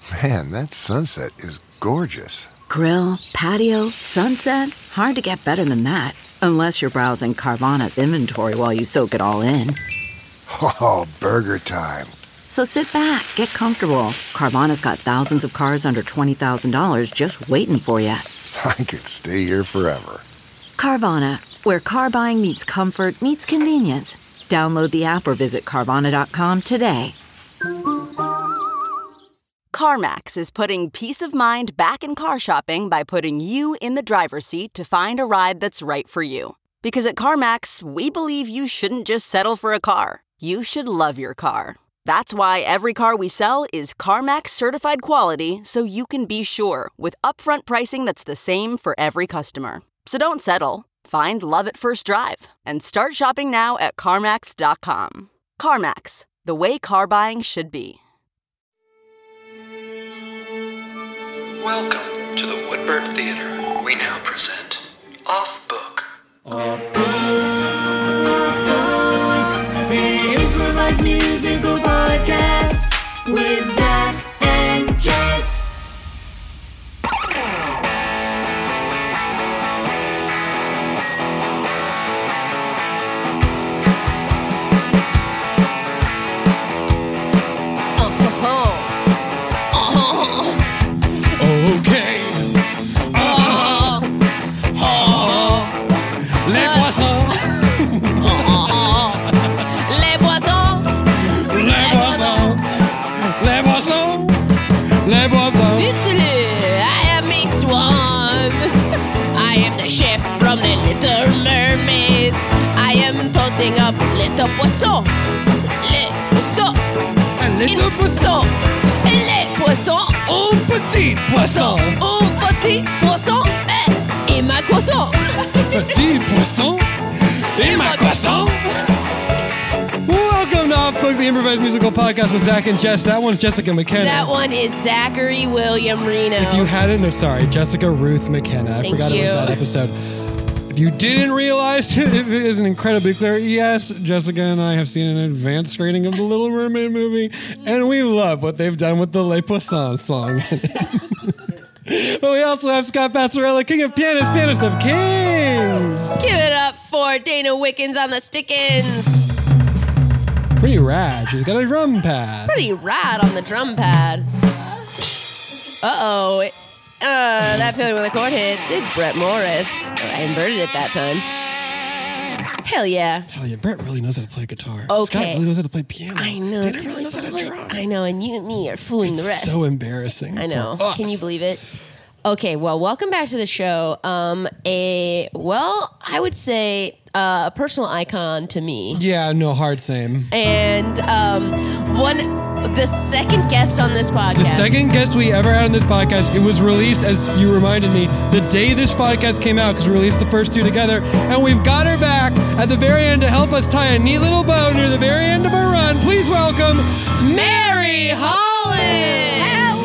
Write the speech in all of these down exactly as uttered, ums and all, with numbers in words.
Man, that sunset is gorgeous. Grill, patio, sunset. Hard to get better than that. Unless you're browsing Carvana's inventory while you soak it all in. Oh, burger time. So sit back, get comfortable. Carvana's got thousands of cars under twenty thousand dollars just waiting for you. I could stay here forever. Carvana, where car buying meets comfort, meets convenience. Download the app or visit Carvana dot com today. CarMax is putting peace of mind back in car shopping by putting you in the driver's seat to find a ride that's right for you. Because at CarMax, we believe you shouldn't just settle for a car. You should love your car. That's why every car we sell is CarMax certified quality, so you can be sure with upfront pricing that's the same for every customer. So don't settle. Find love at first drive and start shopping now at CarMax dot com. CarMax, the way car buying should be. Welcome to the Woodbird Theater. We now present Off Book. Off Book, Off Book, the improvised musical podcast with Zach and Jess. Okay. Uh, uh, les poissons. Les poissons. Les poissons. Les poissons. Les poissons. Italy, I am mixed one. I am the chef from the Little Mermaid. I am toasting up little poisson. Les poissons. Un little poisson. Les poissons. Un petit poisson. Un petit poisson. Et ma croissant. Petit poisson. Et ma croissant. Welcome to Off Book, the improvised musical podcast with Zach and Jess. That one's Jessica McKenna. That one is Zachary William Reno. If you hadn't, no, sorry, Jessica Ruth McKenna. I Thank forgot you. about that episode. If you didn't realize, it isn't incredibly clear. Yes, Jessica and I have seen an advanced screening of the Little Mermaid movie, and we love what they've done with the Les Poissons song. But we also have Scott Passarella, king of pianists, pianist of kings. Give it up for Dana Wickens on the stickins. Pretty rad. She's got a drum pad. Pretty rad on the drum pad. Uh-oh. It- Uh, that feeling when the chord hits, it's Brett Morris. I inverted it that time. Hell yeah. Hell yeah, Brett really knows how to play guitar. Okay. Scott really knows how to play piano. I know. Dana it's really knows how to really- drum. I know, and you and me are fooling the rest. So embarrassing. I know. for us. Can you believe it? Okay, well, welcome back to the show. Um, a, well, I would say uh, a personal icon to me. Yeah, no, hard same. And um, one, the second guest on this podcast. The second guest we ever had on this podcast, it was released, as you reminded me, the day this podcast came out, because we released the first two together, and we've got her back at the very end to help us tie a neat little bow near the very end of our run. Please welcome Mary Holland!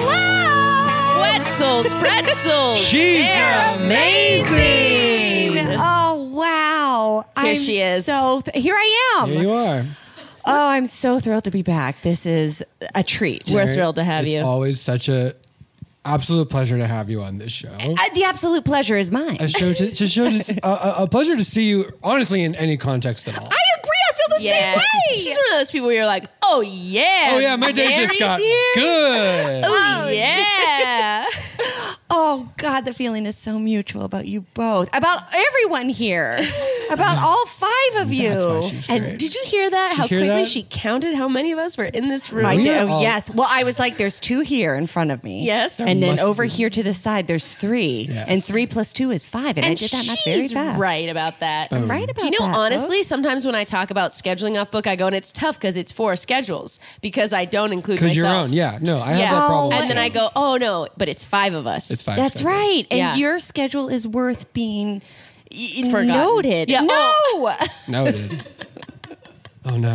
Pretzels, pretzels. She's They're amazing. Oh, wow. Here I'm she is. So th- here I am. Here you are. Oh, I'm so thrilled to be back. This is a treat. We're Mary, thrilled to have it's you. It's always such a absolute pleasure to have you on this show. Uh, the absolute pleasure is mine. A show to, to show to, a, a pleasure to see you, honestly, in any context at all. I agree. I feel the Yeah. same way. She's one of those people where you're like, oh, yeah. Oh yeah, my day Mary's just got here. good. Oh, yeah. Oh, God, the feeling is so mutual about you both, about everyone here, about all five of you. That's why she's And great. did you hear that? Did how you hear quickly that? she counted how many of us were in this room? I We do. are all- Yes. Well, I was like, there's two here in front of me. Yes. There And then must over be. here to the side, there's three. Yes. And three plus two is five. And, I did that math very she's fast. right about that. I'm right about Do you know, that, honestly, folks. sometimes when I talk about scheduling off book, I go, and it's tough because it's four schedules because I don't include Because myself. your own, yeah. No, I Yeah. have that problem. And too. then I go, oh, no, but it's five of us. It's five. That's schedules. right. And Yeah. your schedule is worth being y- Forgotten. noted. Yeah. No. Noted. Oh no.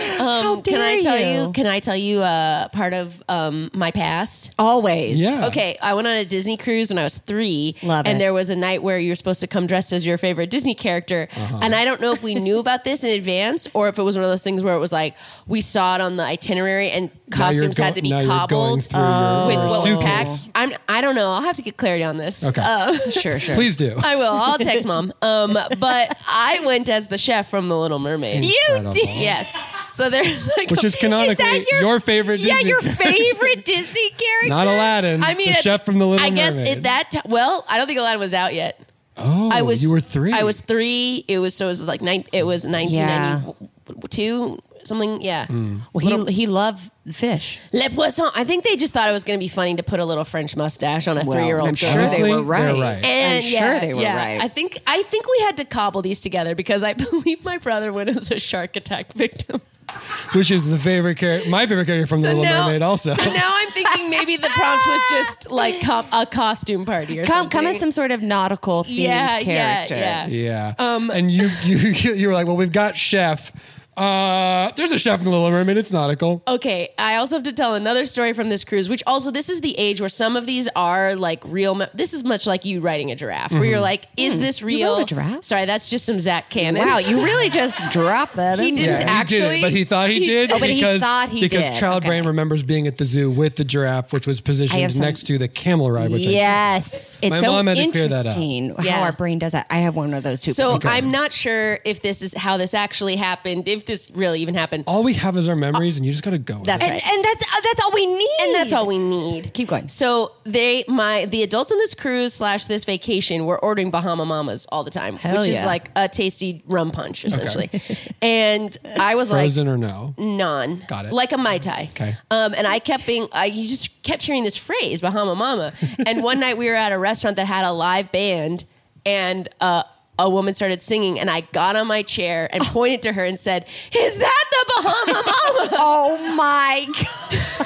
Um, can I dare tell you. you? Can I tell you uh, part of um, my past? Always. Yeah. Okay, I went on a Disney cruise when I was three. Love and it. there was a night where you were supposed to come dressed as your favorite Disney character. Uh-huh. And I don't know if we knew about this in advance or if it was one of those things where it was like we saw it on the itinerary and Now you're costumes go- had to be now you're going cobbled through your with what was suitcase. packed. I'm, I don't know. I'll have to get clarity on this. Okay. Uh, Sure, sure. Please do. I will. I'll text mom. Um, but I went as the chef from The Little Mermaid. Incredible. Yes. So there's like Which is canonically your- your, favorite Yeah, Disney your character. favorite Disney character. Not Aladdin. I mean, the at- chef from the Little I guess Mermaid. at that time, well, I don't think Aladdin was out yet. Oh, I was you were three. I was three. It was so it was like nine. It was nineteen ninety-two. Something, yeah. Mm. Well, he he loved fish. Le Poisson. I think they just thought it was going to be funny to put a little French mustache on a Well, three-year-old I'm girl. sure Honestly, they were right. they're right. And I'm yeah, sure they were yeah. right. I think I think we had to cobble these together because I believe my brother went as a shark attack victim. Which is the favorite character, my favorite character from the Little Mermaid also. So now I'm thinking maybe the prompt was just like com- a costume party or Come, something. come as some sort of nautical themed Yeah, yeah, character. yeah. Yeah. Um, and you, you you were like, well, we've got chef. Uh, there's a chef in the Little Mermaid. It's nautical. Okay, I also have to tell another story from this cruise, which also, this is the age where some of these are like real. Me- this is much like you riding a giraffe, where you're like, is this real? rode a giraffe? Sorry, that's just some Zach Cannon. Wow, you really just dropped that. He in didn't there. Yeah, he actually- did it, but he thought he did Oh, but he because thought he because did. Child Okay. Brain remembers being at the zoo with the giraffe, which was I have positioned some- next to the camel ride. Which Yes, it's My so mom had to clear that up. interesting how Yeah. our brain does that. I have one of those too. So Okay. I'm not sure if this is how this actually happened, if this really even happened. I did. All we have is our memories, and you just got to go with That's it. and, right. and that's uh, that's all we need. And that's all we need. Keep going. So they, my, the adults on this cruise slash this vacation were ordering Bahama Mamas all the time, Hell which yeah. is like a tasty rum punch essentially. And I was Frozen like, or no? non. Got it. Like a Mai Tai. Okay. Um, and I kept being, I you just kept hearing this phrase, Bahama Mama. And one night we were at a restaurant that had a live band, and uh, a woman started singing, and I got on my chair and pointed to her and said, "Is that the Bahama Mama?" Oh my god.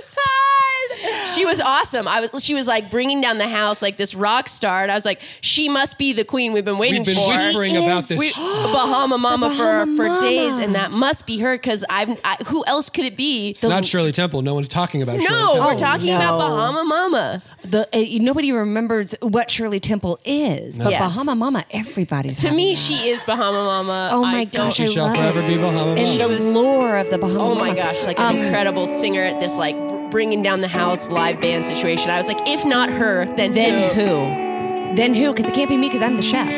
She was awesome. I was. She was like bringing down the house like this rock star, and I was like, "She must be the queen we've been waiting We've been for." whispering She about is. this. We, Bahama Mama Bahama for for Mama. days, and that must be her because I've. I, who else could it be? It's not Shirley Temple. No one's talking about Shirley No, Temple. we're talking no. about Bahama Mama. The uh, nobody remembers what Shirley Temple is, but Yes. Bahama Mama, everybody's To having me, that. she is Bahama Mama. Oh I my don't- gosh, She I shall love forever it. be Bahama And Mama. the was- lore of the Bahama Oh Mama. my gosh, like an Um, incredible singer at this like bringing down the house live band situation. I was like, if not her, then Then who? who? Then who? Because it can't be me because I'm the chef.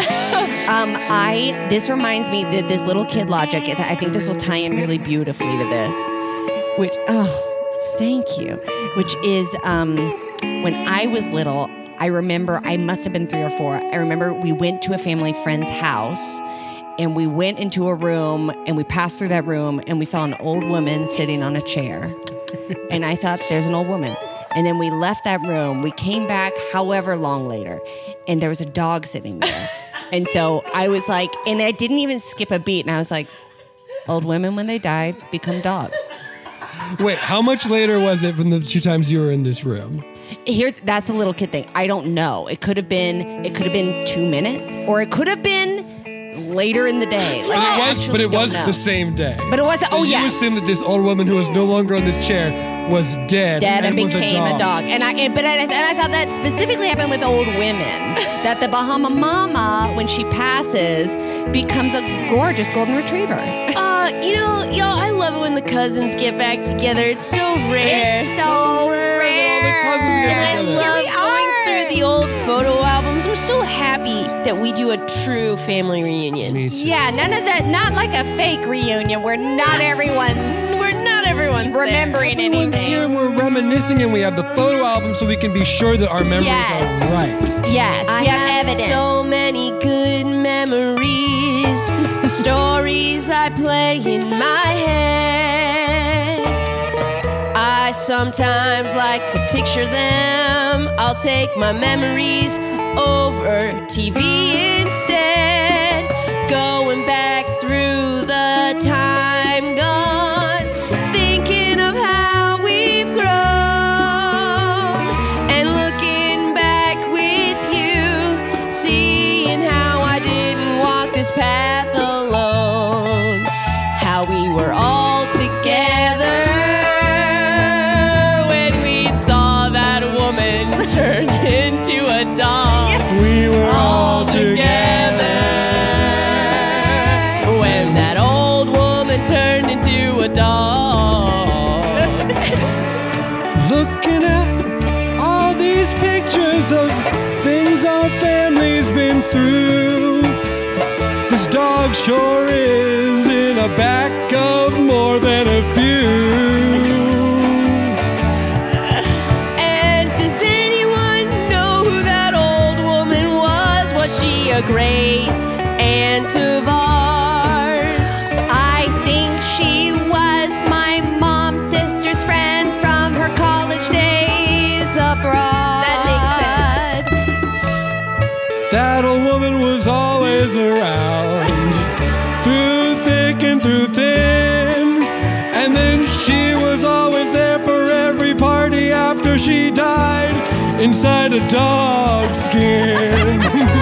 um, I this reminds me that this little kid logic. I think this will tie in really beautifully to this. Which oh, thank you. Which is um, when I was little. I remember I must have been three or four. I remember we went to a family friend's house. And we went into a room and we passed through that room and we saw an old woman sitting on a chair. And I thought, there's an old woman. And then we left that room. We came back however long later, and there was a dog sitting there. And so I was like, and I didn't even skip a beat. And I was like, old women, when they die, become dogs. Wait, how much later was it from the two times you were in this room? Here's that's the little kid thing. I don't know. It could have been. It could have been two minutes, or it could have been later in the day. Like, But I it was, actually but it don't was know. the same day. But it was. Oh you yes. assume that this old woman who was no longer on this chair was dead, Dead and, was became a a dog. dog. And I, and, but I, and I thought that specifically happened with old women. That the Bahama Mama, when she passes, becomes a gorgeous golden retriever. Uh, you know, y'all, I love it when the cousins get back together. It's so rare. It's so rare. All the cousins get And I together. love we going are. through the old photo albums. I'm so happy that we do a true family reunion. Me too. Yeah, none of that. Not like a fake reunion where not everyone's We're not everyone's there. remembering Everyone's anything. here and we're reminiscing and we have the photo album so we can be sure that our memories Yes. are right. Yes, I we have, have evidence. so many good memories, stories I play in my head. I sometimes like to picture them. I'll take my memories over T V instead, going back through the time gone, thinking of how we've grown, and looking back with you, seeing how I didn't walk this path alone, how turned into a dog. We were all All together. together. When that old woman turned into a dog. Looking at all these pictures of things our family's been through, this dog sure is in a back of more than a few. And does anyone know who that old woman was? Was she a great aunt of ours? I think she was my mom's sister's friend from her college days abroad. That makes sense. That old woman was always around, through thick and through thin. And then she was always there for every party after she died, inside a dog skin.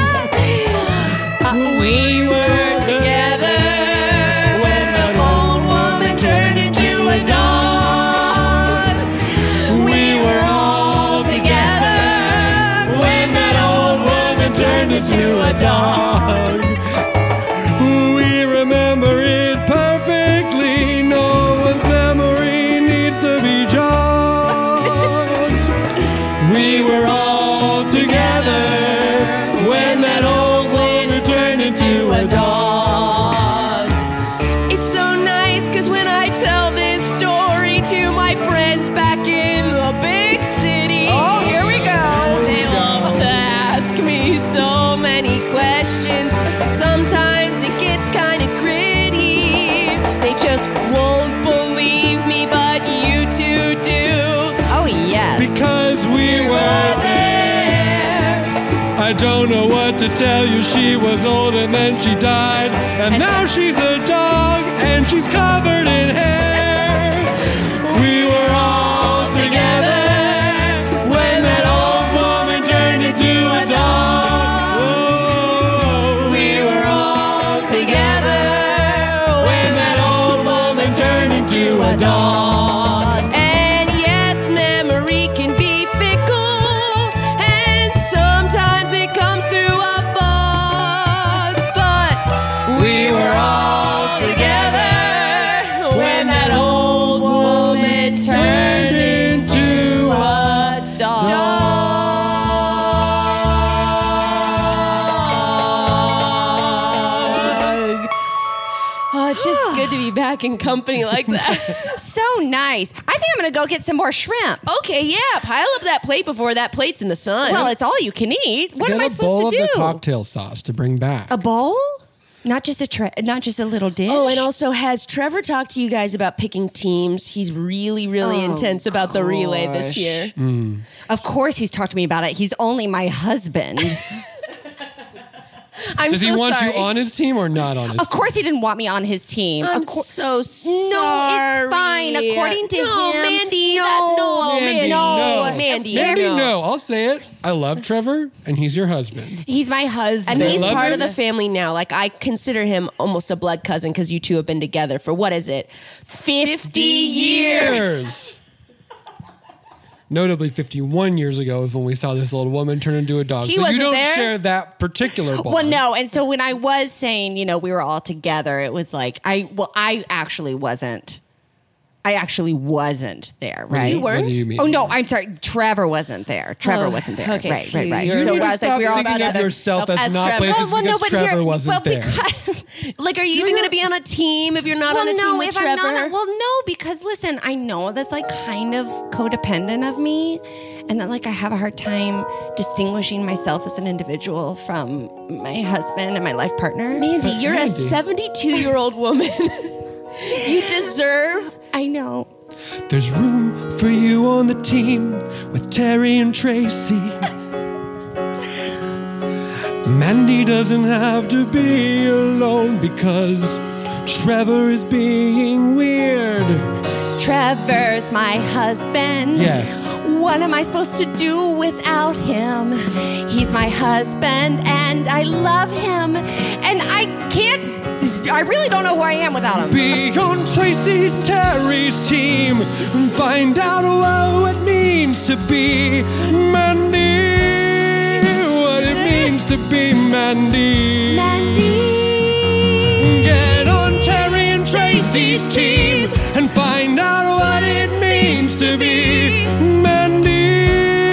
We were together when the old woman turned into a dog. We were all together when that old woman turned into a dog. We remember it perfectly. No one's memory needs to be jogged. We were all together when that old woman turned into a dog. It's so nice because when I tell this story to my friends back in the big city, oh, here we go. They love to ask me so many questions. Sometimes it gets kind of gritty. They just won't believe me, but you two do. Oh, yes. Because we were there. I don't know what to tell you. She was old and then she died. And now she's a dog and she's covered in hair. We were all together when that old woman turned into a dog. Whoa. We were all together when that old woman turned into a dog. And yes, memory can be fickle, and sometimes it comes through a fog. But we were all together when that old woman turned into a dog. Oh, it's just good to be back in company like that. So nice. I think I'm going to go get some more shrimp. Okay, yeah, pile up that plate before that plate's in the sun. Well, it's all you can eat. What Get am I a bowl supposed to of do? the cocktail sauce to bring back. A bowl? Not just a tre- not just a little dish. Oh, and also, has Trevor talked to you guys about picking teams? He's really, really Oh, intense about the relay this gosh. year. Of course, he's talked to me about it. He's only my husband. I'm Does so he want sorry. you on his team or not on his Of team? course, he didn't want me on his team. I'm Of cour- so sorry. No, it's fine. According to no, him, Mandy, no, that, no, Mandy, Mandy, no. Mandy, Mandy, no. no. I'll say it. I love Trevor, and he's your husband. he's my husband. And he's love part him. of the family now. Like, I consider him almost a blood cousin because you two have been together for, what is it, fifty years? Years. Notably, fifty-one years ago is when we saw this old woman turn into a dog. He so you wasn't don't there? share that particular bond. Well, no, and so when I was saying, you know, we were all together, it was like I well, I actually wasn't. I actually wasn't there, right? You weren't? What do you mean? Oh no, I'm sorry. Trevor wasn't there. Trevor Oh, wasn't there. okay. Right, right, right. You so need I to was stop like, we were all thinking of together. yourself as, as not Trevor. places Well, well, because no, but Trevor here- wasn't well, there. because- Like, are you even going to be on a team if you're not well, on a team no, with if Trevor? I'm not, well, no, because listen, I know that's like kind of codependent of me, and that like I have a hard time distinguishing myself as an individual from my husband and my life partner. Mandy, you're a Mandy. seventy-two-year-old woman. You deserve... I know. There's room for you on the team with Terry and Tracy. Mandy doesn't have to be alone because Trevor is being weird. Trevor's my husband. Yes. What am I supposed to do without him? He's my husband and I love him. And I can't, I really don't know who I am without him. Be on Tracy Terry's team and find out what it means. means to be Mandy. What it means to be Mandy. Mandy. Get on Terry and Tracy's team and find out what it means to be Mandy.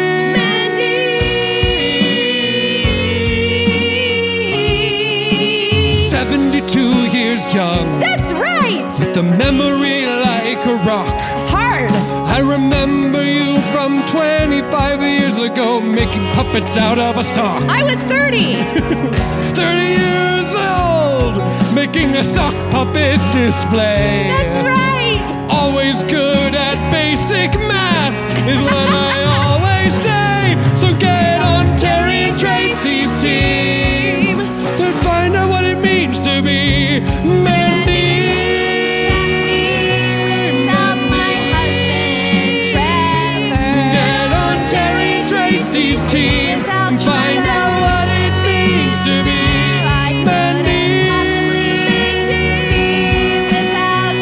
Mandy. seventy-two years young. That's right. With a memory like a rock. Hard. I remember you from twenty-five years ago making puppets out of a sock. I was thirty. thirty years old, making a sock puppet display. That's right. Always good at basic math is what I always say. So get on Terry and Tracy's team to find out what it means to be Mandy. Without my husband, Trevor. Get on Terry and Tracy's team Without and find Trevor. out what it means to be Mandy. Without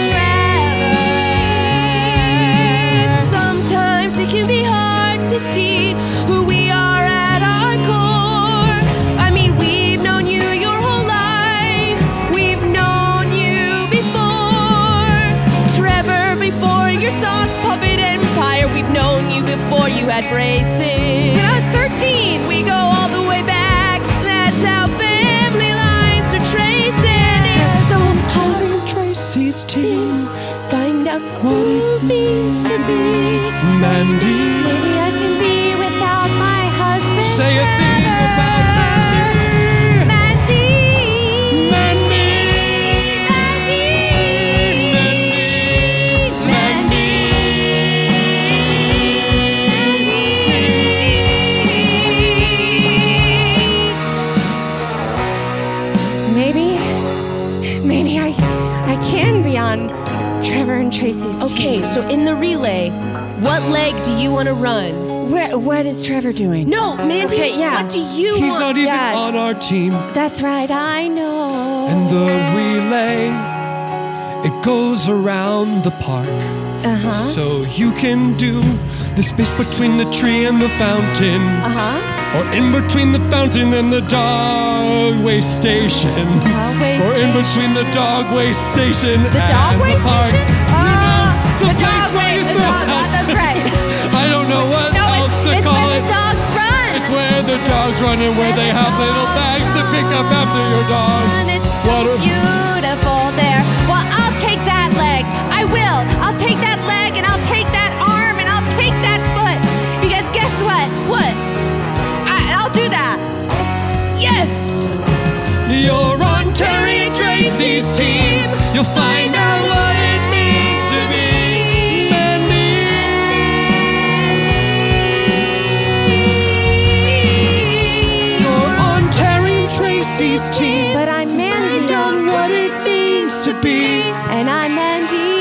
Trevor. Sometimes it can be hard to see who we are at our core. I mean, we've known you your whole life. We've known you before. Trevor, before your sock puppet empire. We've known you before you had braces. When I was thirteen. We go all the way back. That's how family lines are tracing. It's so Terry and Tracy's team. Find out what it means to be Mandy. Maybe I can be without my husband. Say a thing about Mandy. Mandy. Mandy. Mandy. Maybe, maybe I, I can be on Trevor and Tracy's team. Okay, so in the relay, what leg do you want to run? Where, what is Trevor doing? No, Mandy, Okay, yeah. what do you He's want? not even Dad. on our team. That's right, I know. And the relay, it goes around the park. Uh-huh. So you can do the space between the tree and the fountain. Uh-huh. Or in between the fountain and the dog waste station. Dog waste or in station? between the dog waste station The and dog the waste park. station? You know, Oh, the, the place dog where you waste- throw the dog- out- that's right. I don't know what No, else it's, to it's call where it. the dogs run. It's where the dogs run and where they have little bags to pick up after your dog. And it's so What a- beautiful there. Well, I'll take that leg. I will. I'll take that leg and I'll take that arm and I'll take that foot. Because guess what? What? I, I'll do that. Yes! You're on Terry and Tracy's team. You'll find out what it means to be Mandy. You're on Terry and Tracy's team. But I'm Mandy. Find out what it means to be. And I'm Mandy.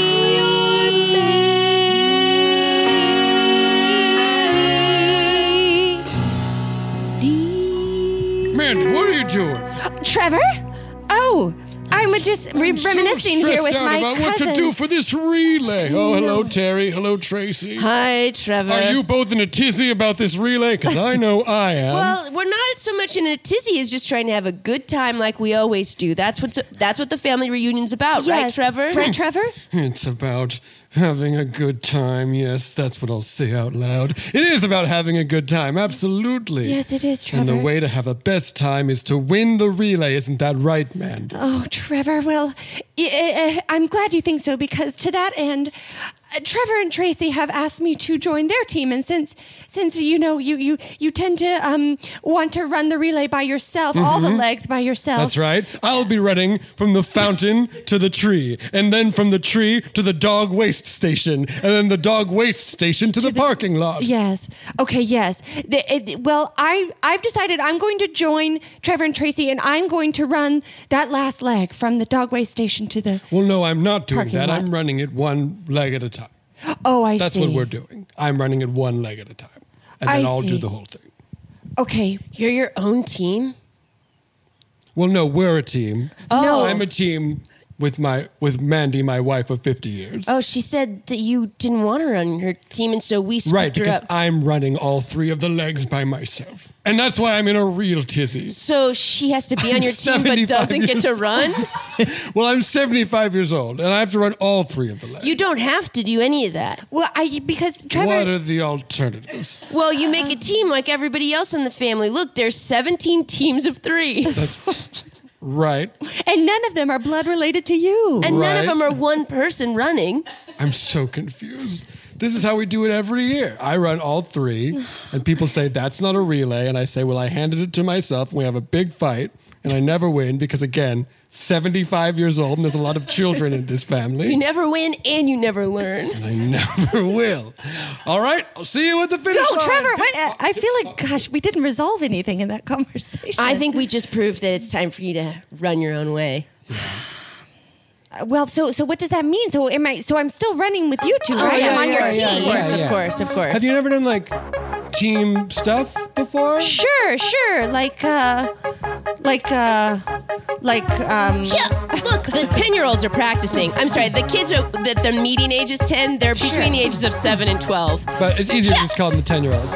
Mandy, what are you doing? Trevor? Oh, I'm just re- reminiscing so here with stressed out my about cousin. what to do for this relay. Oh, hello, Terry. Hello, Tracy. Hi, Trevor. Are you both in a tizzy about this relay? Because I know I am. Well, we're not so much in a tizzy as just trying to have a good time like we always do. That's what's that's what the family reunion's about, right, Yes. Trevor? Right, Trevor? It's about having a good time. Yes, that's what I'll say out loud. It is about having a good time. Absolutely. Yes, it is, And the Trevor. way to have a best time is to win the relay. Isn't that right, Mandy? Oh, Trevor, well, I- I- I'm glad you think so because to that end, uh, Trevor and Tracy have asked me to join their team, and since since you know you you you tend to um want to run the relay by yourself, all the legs by yourself. That's right. I'll be running from the fountain to the tree, and then from the tree to the dog waste station, and then the dog waste station to, the, parking lot. Yes. Okay. Yes. The, it, well, I I've decided I'm going to join Trevor and Tracy, and I'm going to run that last leg from the dog waste station to the. Well, no, I'm not doing Parking that. lot. I'm running it one leg at a time. Oh, I That's see. what we're doing. I'm running it one leg at a time, and I then I'll do see. the whole thing. Okay. You're your own team? Well, no, we're a team. Oh. No. I'm a team. with my with Mandy, my wife of fifty years. Oh, she said that you didn't want her on her team, and so we scooped Right, her because up. I'm running all three of the legs by myself. And that's why I'm in a real tizzy. So she has to be on I'm your team but seventy-five doesn't get to years run? Well, I'm seventy-five years old, and I have to run all three of the legs. You don't have to do any of that. Well, I because Trevor. What are the alternatives? Well, you make a team like everybody else in the family. Look, there's seventeen teams of three. Right. And none of them are blood related to you. And none of Right. them are one person running. I'm so confused. This is how we do it every year. I run all three, and people say that's not a relay, and I say, well, I handed it to myself, and we have a big fight, and I never win because, again, seventy-five years old, and there's a lot of children in this family. You never win and you never learn. I never will. All right, I'll see you at the finish No, line. Trevor, wait, I feel like, gosh, we didn't resolve anything in that conversation. I think we just proved that it's time for you to run your own way. Well, so so what does that mean? So am I? So I'm still running with you two, right? yeah, I'm on yeah, your yeah, team. Of course, yeah. of course, of course. Have you ever done, like, team stuff before? Sure, sure. Like, uh, like, uh, like, um. Yeah, look, the ten-year-olds are practicing. I'm sorry, the kids are, the, the median age is ten. They're between Sure. the ages of seven and twelve. But it's easier to just call them the ten-year-olds.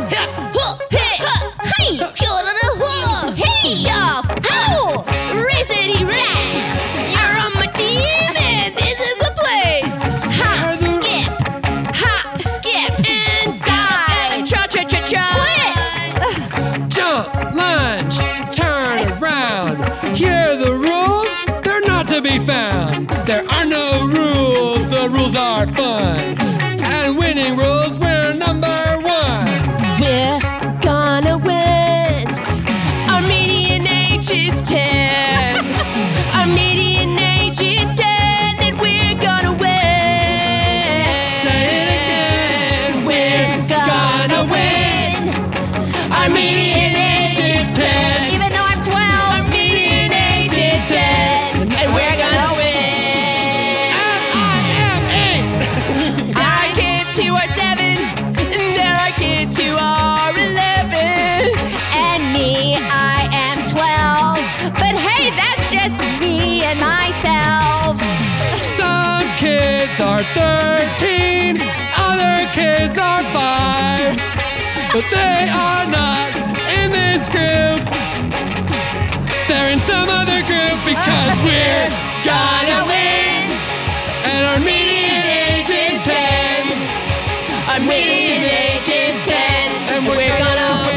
Hey, y'all! Ow! Racity rat! You're on my team, and this is the place. Hop, skip, hop, skip, and dive. Cha cha cha cha. Jump, lunge, turn around. Here are the rules. They're not to be found. There are no rules. The rules are fun. And winning rules, we're number one. We're gonna win. Our median age is ten. Our median age is ten, and we're gonna win. Say it again. We're gonna win. Our median age is ten. Even though I'm twelve. Our median age is ten, and we're gonna win. I am eight. There are kids who are seven, and there are kids who are eleven. And me, I am twelve. But hey, that's just me and myself. Some kids are thirteen. Other kids are five. But they are not in this group. They're in some other group because we're gonna win. And our median age is ten. Our median age is ten, and we're, gonna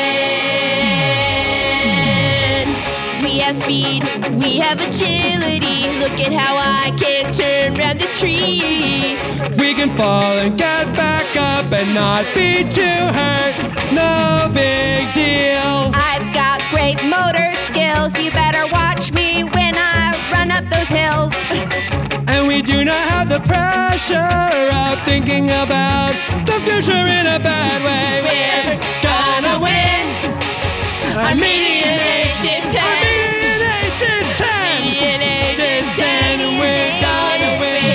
win. We have speed, we have agility. Look at how I can turn around this tree. We can fall and get back up and not be too hurt. No big deal. I've got great motor skills. You better watch me when I run up those hills. And we do not have the pressure of thinking about the future in a bad way. We're gonna win. Our median age is Our ten. median age is ten. Median age is ten, and we're gonna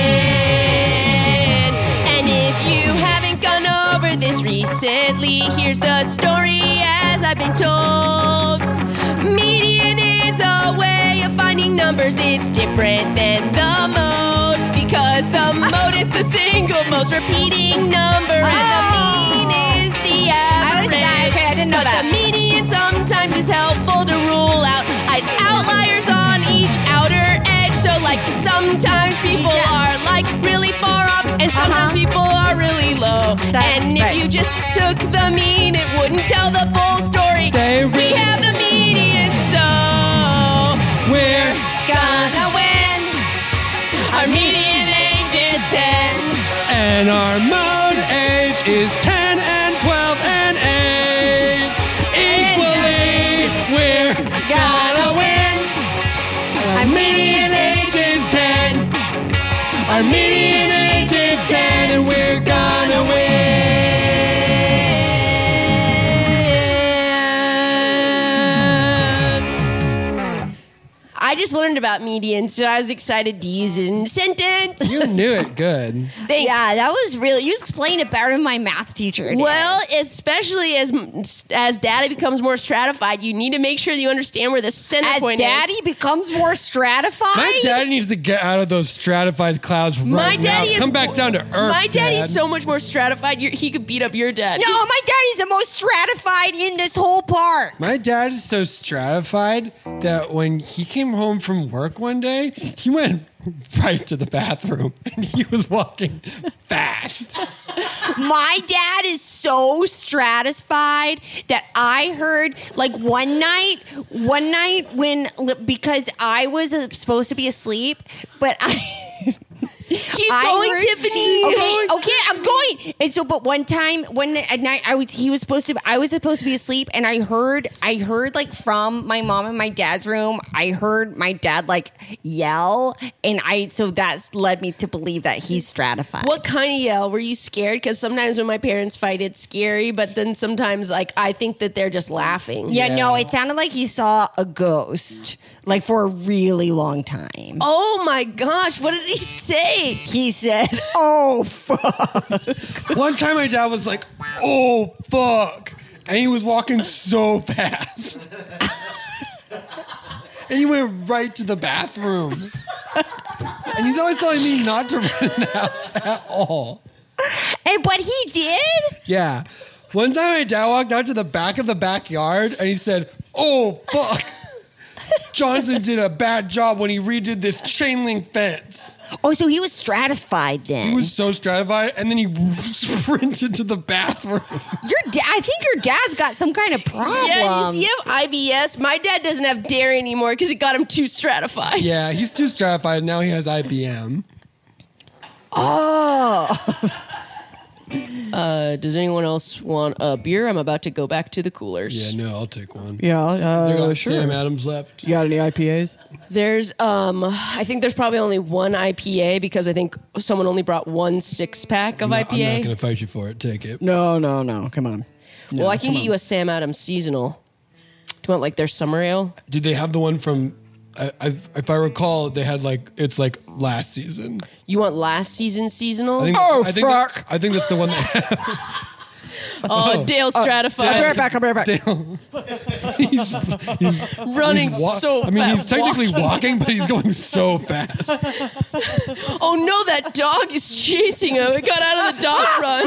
win. And if you haven't gone over this recently, here's the story as I've been told. Median is a way of finding numbers. It's different than the mode, because the mode is the single most repeating number, and the mean is the I was- average. okay, I didn't know but that. the median sometimes is helpful to rule out outliers on each outer edge. So like sometimes people Yeah. are like really far up, and sometimes Uh-huh. people are really low. That's and if right. you just took the mean, it wouldn't tell the full story. They we really- have the median, so We're gonna win. Our median age is ten. and our mode age is ten and twelve and eight. Equally, we're gonna win. Our median age is ten. Our median age is ten, and we're gonna win. I just learned learned about median, so I was excited to use it in a sentence. You knew it good. Thanks. Yeah, that was really. You explained it better than my math teacher did. Well, especially as as Daddy becomes more stratified, you need to make sure that you understand where the center as point Daddy is. becomes more stratified. My daddy needs to get out of those stratified clouds right My daddy now. is Come back down to earth. My daddy's Dad. so much more stratified. You're, he could beat up your dad. No, my daddy's the most stratified in this whole park. My dad is so stratified that when he came home from work one day, he went right to the bathroom and he was walking fast. My dad is so stratified that I heard like one night, one night when because I was uh, supposed to be asleep, but I. Keep I going, heard- Tiffany. Okay, okay, I'm going. And so, but one time, one at night, I was he was supposed to. I was supposed to be asleep, and I heard, I heard like from my mom and my dad's room, I heard my dad like yell, and I so that's led me to believe that he's stratified. What kind of yell? Were you scared? Because sometimes when my parents fight, it's scary, but then sometimes like I think that they're just laughing. Yeah, Yeah. no, it sounded like he saw a ghost, like for a really long time. Oh my gosh, what did he say? He said, "Oh fuck." One time my dad was like, oh, fuck. And he was walking so fast. And he went right to the bathroom. And he's always telling me not to run in the house at all. And but he did. Yeah. One time my dad walked out to the back of the backyard and he said, oh, fuck. Johnson did a bad job when he redid this chain link fence. Oh, so he was stratified then. He was so stratified, and then he sprinted to the bathroom. Your dad. I think your dad's got some kind of problem. Yeah, you see, you have I B S. My dad doesn't have dairy anymore because it got him too stratified. Yeah, he's too stratified. Now he has I B M. Oh. Uh, does anyone else want a beer? I'm about to go back to the coolers. Yeah, no, I'll take one. Yeah, They uh, got sure. Sam Adams left. You got any I P As? There's, um, I think there's probably only one I P A because I think someone only brought one six pack of I'm I not, P A. I'm not going to fight you for it. Take it. No, no, no. Come on. well, I can get you a Sam Adams seasonal. Do you want like their summer ale? Did they have the one from? I, I've, if I recall, they had like it's like last season. You want last season's seasonal? I think, Oh, I think fuck. That, I think that's the one that. oh, Dale stratified. I'll be right back. I'll be right back. Dale, he's, he's Running he's wa- so I mean, he's fast, technically walking. walking, but he's going so fast. Oh no, that dog is chasing him. It got out of the dog run.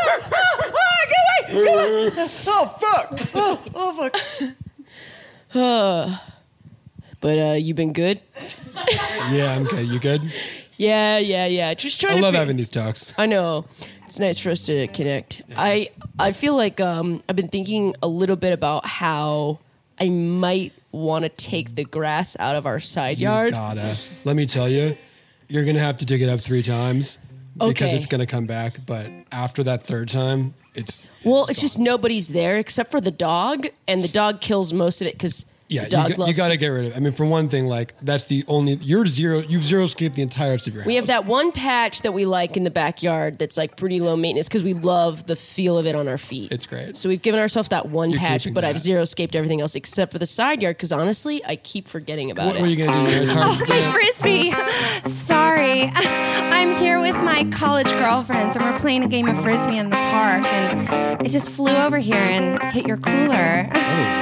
Oh, fuck. Oh, oh fuck. But uh, you been good? Yeah, I'm good. You good? Yeah, yeah, yeah. Just trying I to love fig- having these talks. I know. It's nice for us to connect. I I feel like um, I've been thinking a little bit about how I might want to take the grass out of our side You yard. gotta. Let me tell you, you're gonna have to dig it up three times because Okay. it's gonna come back. But after that third time, it's Well, it's just nobody's there except for the dog, and the dog kills most of it because yeah. the You, dog got, loves you gotta to- get rid of it. I mean, for one thing, like that's the only you're zero. You've zero escaped the entirety of your house. We have that one patch that we like in the backyard that's like pretty low maintenance because we love the feel of it on our feet. It's great. So we've given ourselves that one You're patch, keeping but I've that. zero escaped everything else except for the side yard because honestly, I keep forgetting about What it. were you gonna do? You're gonna tar- My frisbee. Sorry. I'm here with my college girlfriends and we're playing a game of frisbee in the park and it just flew over here and hit your cooler.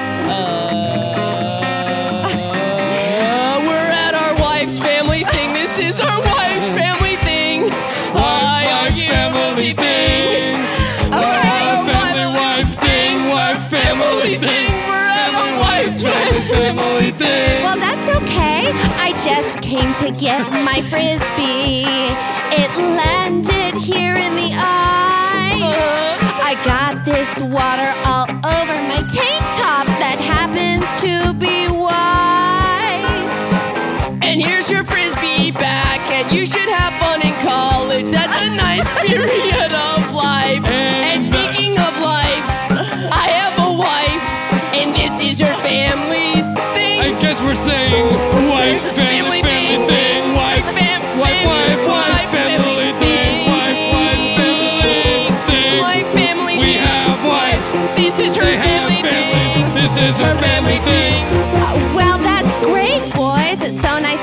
Uh, we're at our wife's family thing. This is our wife's family thing. Hi, are you? family thing. Our family wife thing. Wife family thing. We're at our wife's family. Family thing. Well, that's okay. I just came to get my frisbee. It landed here in the eye. I got this water all over my tank top that happens to be white. And here's your frisbee back, and you should have fun in college. That's a nice period of life. And speaking of life, I have a wife, and this is her family's thing. I guess we're saying wife, family, family thing. Wife, Fam- wife, wife, wife, family thing. Wife, wife, family thing. Wife, family We thing. have wives. This is her They have family thing. families. This is her family thing. Uh, well, that's great, boys. It's so nice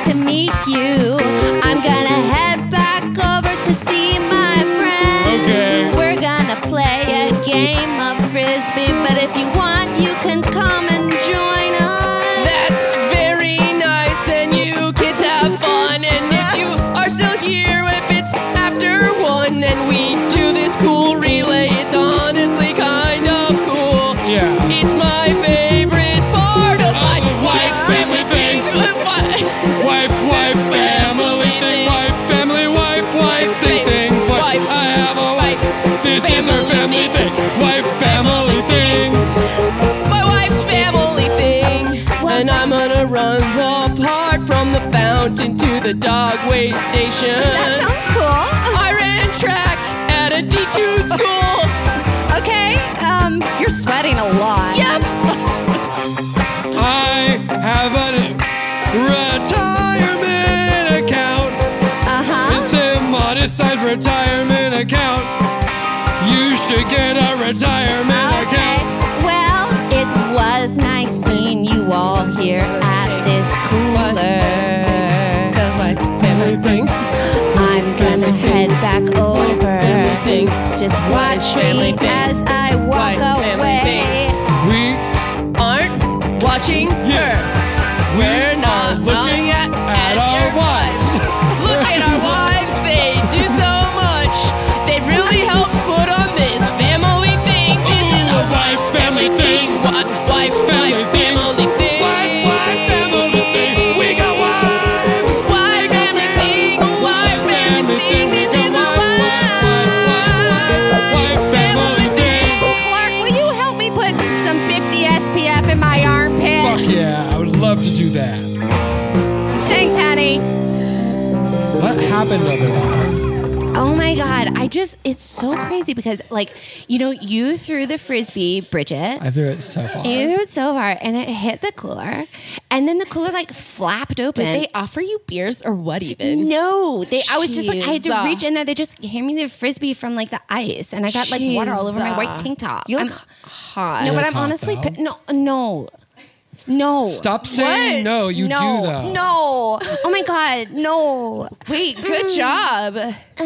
game of frisbee, but if you want, you can come and join us. That's very nice, and you kids have fun. And if you are still here, if it's after one, then we do this cool relay. It's honestly kind of cool. Yeah. It's my favorite part of my wife family thing. Wife, wife, family thing. Wife, family, wife, wife thing, thing. Wife, I have a wife. This is her family thing. Wife, family thing. My wife's family thing. And I'm gonna run the part from the fountain to the dog waste station. That sounds cool. I ran track at a D two school. Okay, um, you're sweating a lot. Yep. I have a retirement account. Uh-huh. It's a modest size retirement account. You should get a retirement Okay. account. Well, it was nice seeing you all here at this cooler. Family thing. I'm gonna head back over. family thing. Just Wife's watch family me thing. as I walk Wife's family away. We Aren't watching Yeah. her. We're not looking looking at, at our your wives. Look at our wives. They do so much. They really help put on this family thing. This is a wife's family thing. wife, wife, Family wife, thing. family thing. Wife, wife, family thing. We got wives. Wife, family thing. Wife, family thing. This is a Wife, family thing. Clark, will you help me put some fifty S P F in my armpit? Fuck yeah, I would love to do that. Thanks, honey. What happened over there? Oh my God. I just, it's so crazy because, like, you know, you threw the frisbee, Bridget. I threw it so far. You threw it so far and it hit the cooler. And then the cooler, like, flapped open. Did they offer you beers or what even? No, they. I was just like, I had to Jeez. reach in there. They just handed me the frisbee from like the ice, and I got like water all over my white tank top. You look I'm- hot. no, but look I'm hot, honestly though. pi- no, no, no. Stop saying What? no. You no, do though. No. Oh my God, no. Wait, good job.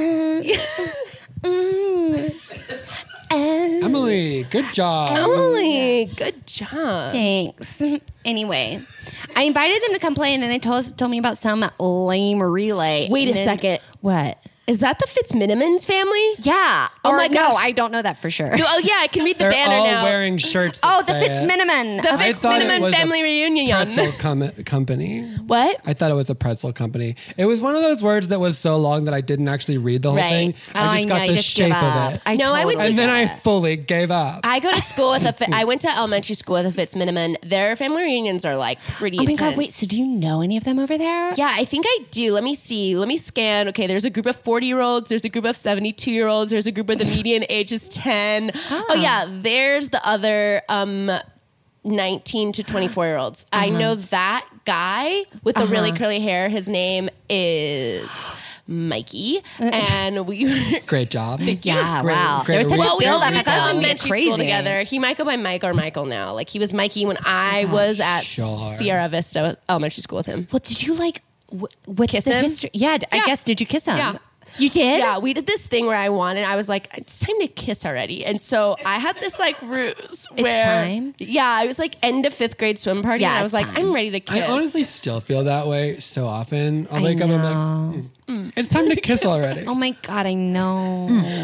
Emily, good job. Emily, good job. Thanks. Anyway, I invited them to come play, and then they told us, told me about some lame relay. Wait And a then- second. What? Is that the Fitzminimans family? Yeah. Oh or my no, gosh. I don't know that for sure. No, oh yeah, I can read the They're banner all now. wearing shirts. that Oh, the say it. Fitzminiman. the I thought it Fitzminiman was a family reunion. Pretzel com- company. What? I thought it was a pretzel company. It was one of those words that was so long that I didn't actually read the whole Right. thing. Oh, I I just know, got you the just give shape up. of it. I No, I would totally and then get I it. fully gave up. I go to school with a. Fi- I went to elementary school with a Fitzminiman. Their family reunions are like pretty Oh my intense. God, wait, so do you know any of them over there? Yeah, I think I do. Let me see. Let me scan. Okay, there's a group of forty-year-olds. There's a group of seventy-two-year-olds. There's a group where the median age is ten. Oh, yeah, there's the other um, nineteen to twenty-four-year-olds. I know that guy with the really curly hair. His name is Mikey. And we... Great job. Yeah, Great- wow. great There was such re- a build up. we I went thought to it was gonna be elementary crazy. school together. He might go by Mike or Michael now. Like, he was Mikey when I was at sure. Sierra Vista Elementary School with him. Well, did you like, wh- what's Kiss the him? history? Yeah, d- I Yeah. guess, did you kiss him? Yeah. You did? Yeah, we did this thing where I wanted, I was like, it's time to kiss already. And so I had this like ruse where, time? Yeah, I was like end of fifth grade swim party. Yeah, and I was it's like, time. I'm ready to kiss. I honestly still feel that way so often. I'll I wake up and know. I'm like, mm, it's time to kiss already. Oh my God, I know.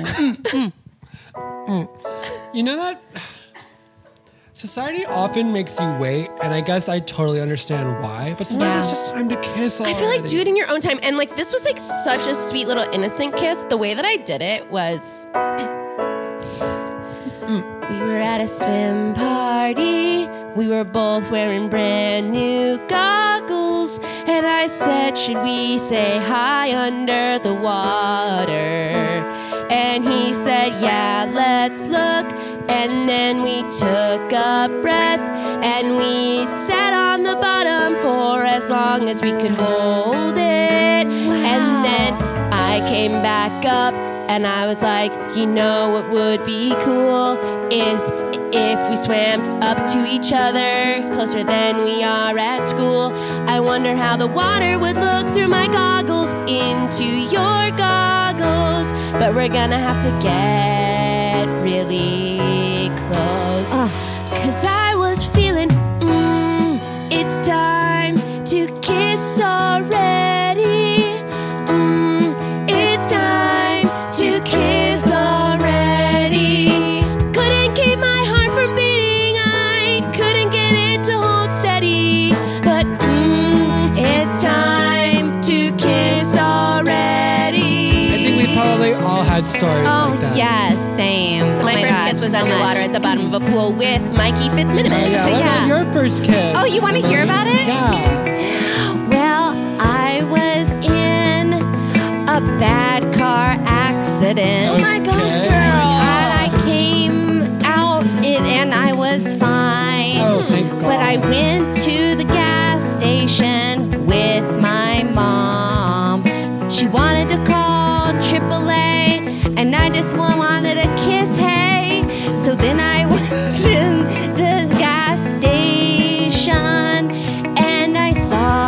You know that? Society often makes you wait, and I guess I totally understand why, but sometimes Yeah. it's just time to kiss I already. feel like do it in your own time. And like this was like such a sweet little innocent kiss. The way that I did it was we were at a swim party. We were both wearing brand new goggles. And I said, should we say hi under the water? And he said, yeah, let's look. And then we took a breath and we sat on the bottom for as long as we could hold it. And then I came back up and I was like, you know what would be cool is if we swam up to each other closer than we are at school. I wonder how the water would look through my goggles into your goggles. But we're gonna have to get really clothes. Cause I was feeling, mm, it's time to kiss already. Mm, it's time to kiss already. Couldn't keep my heart from beating, I couldn't get it to hold steady. But mm, it's time to kiss already. I think we probably all had stories Oh, like that. Yes, same. So Oh my, first gosh, kiss was so underwater much. at the bottom of a pool with Mikey Fitzminiman. Oh, yeah. What about your first kiss? Oh, you want to hear about it? Yeah. Well, I was in a bad car accident. Oh my gosh, Okay. girl. And I came out it, and I was fine. Oh, thank God. But I went to the gas station with my mom. She wanted to call triple A, and I just wanted a kiss, hey. So then I was in the gas station, and I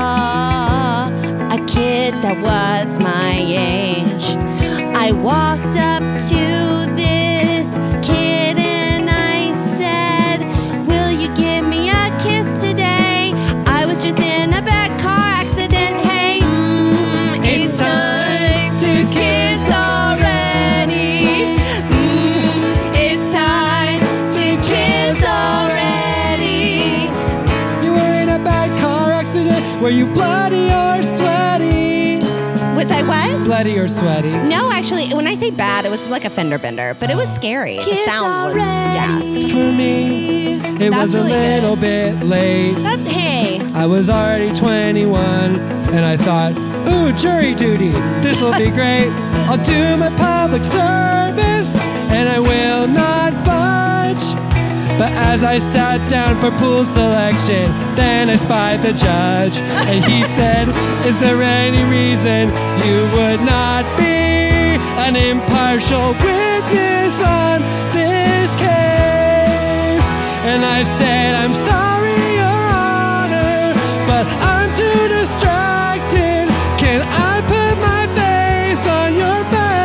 saw a kid that was my age. I walked up to this kid and I said, will you give me a kiss today? I was just in a bad car accident, hey. Mm, it's time to kiss already. Mm, it's time to kiss already. You were in a bad car accident. Were you bloody or sweaty? Was I what? Bloody or sweaty? No, actually, when I say bad, it was like a fender bender, but it was scary. The sound was, yeah. For me, it That's was a really little bit late. That's hey. I was already twenty-one, and I thought, ooh, jury duty, this will be great. I'll do my public service, and I will not budge. But as I sat down for pool selection, then I spied the judge, and he said, is there any reason you would not be an impartial witness on this case? And I said, I'm sorry, Your Honor, but I'm too distracted. Can I put my face on your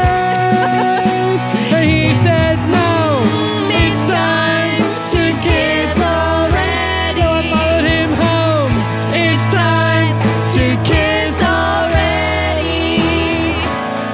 face? And he said, no, it's time to kiss already. So I followed him home. It's time to kiss already.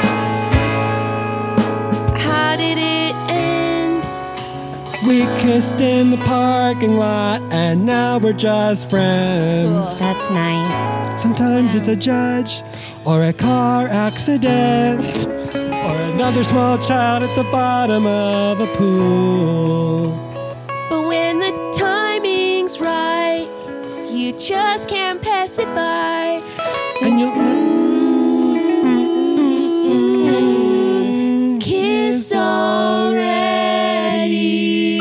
How did it end? We kissed in the parking lot, and now we're just friends. That's nice. Sometimes it's a judge, or a car accident, or another small child at the bottom of a pool. But when the timing's right, you just can't pass it by. And you Kiss already.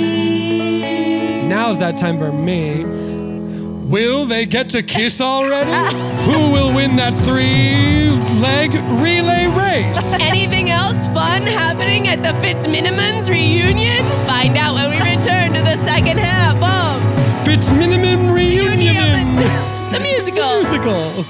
Now's that time for me. Will they get to kiss already? Who will win that three-leg relay race? Anything else fun happening at the Fitzminimans reunion? Find out when we return to the second half of Fitzminimum Reunion. the musical. Musical.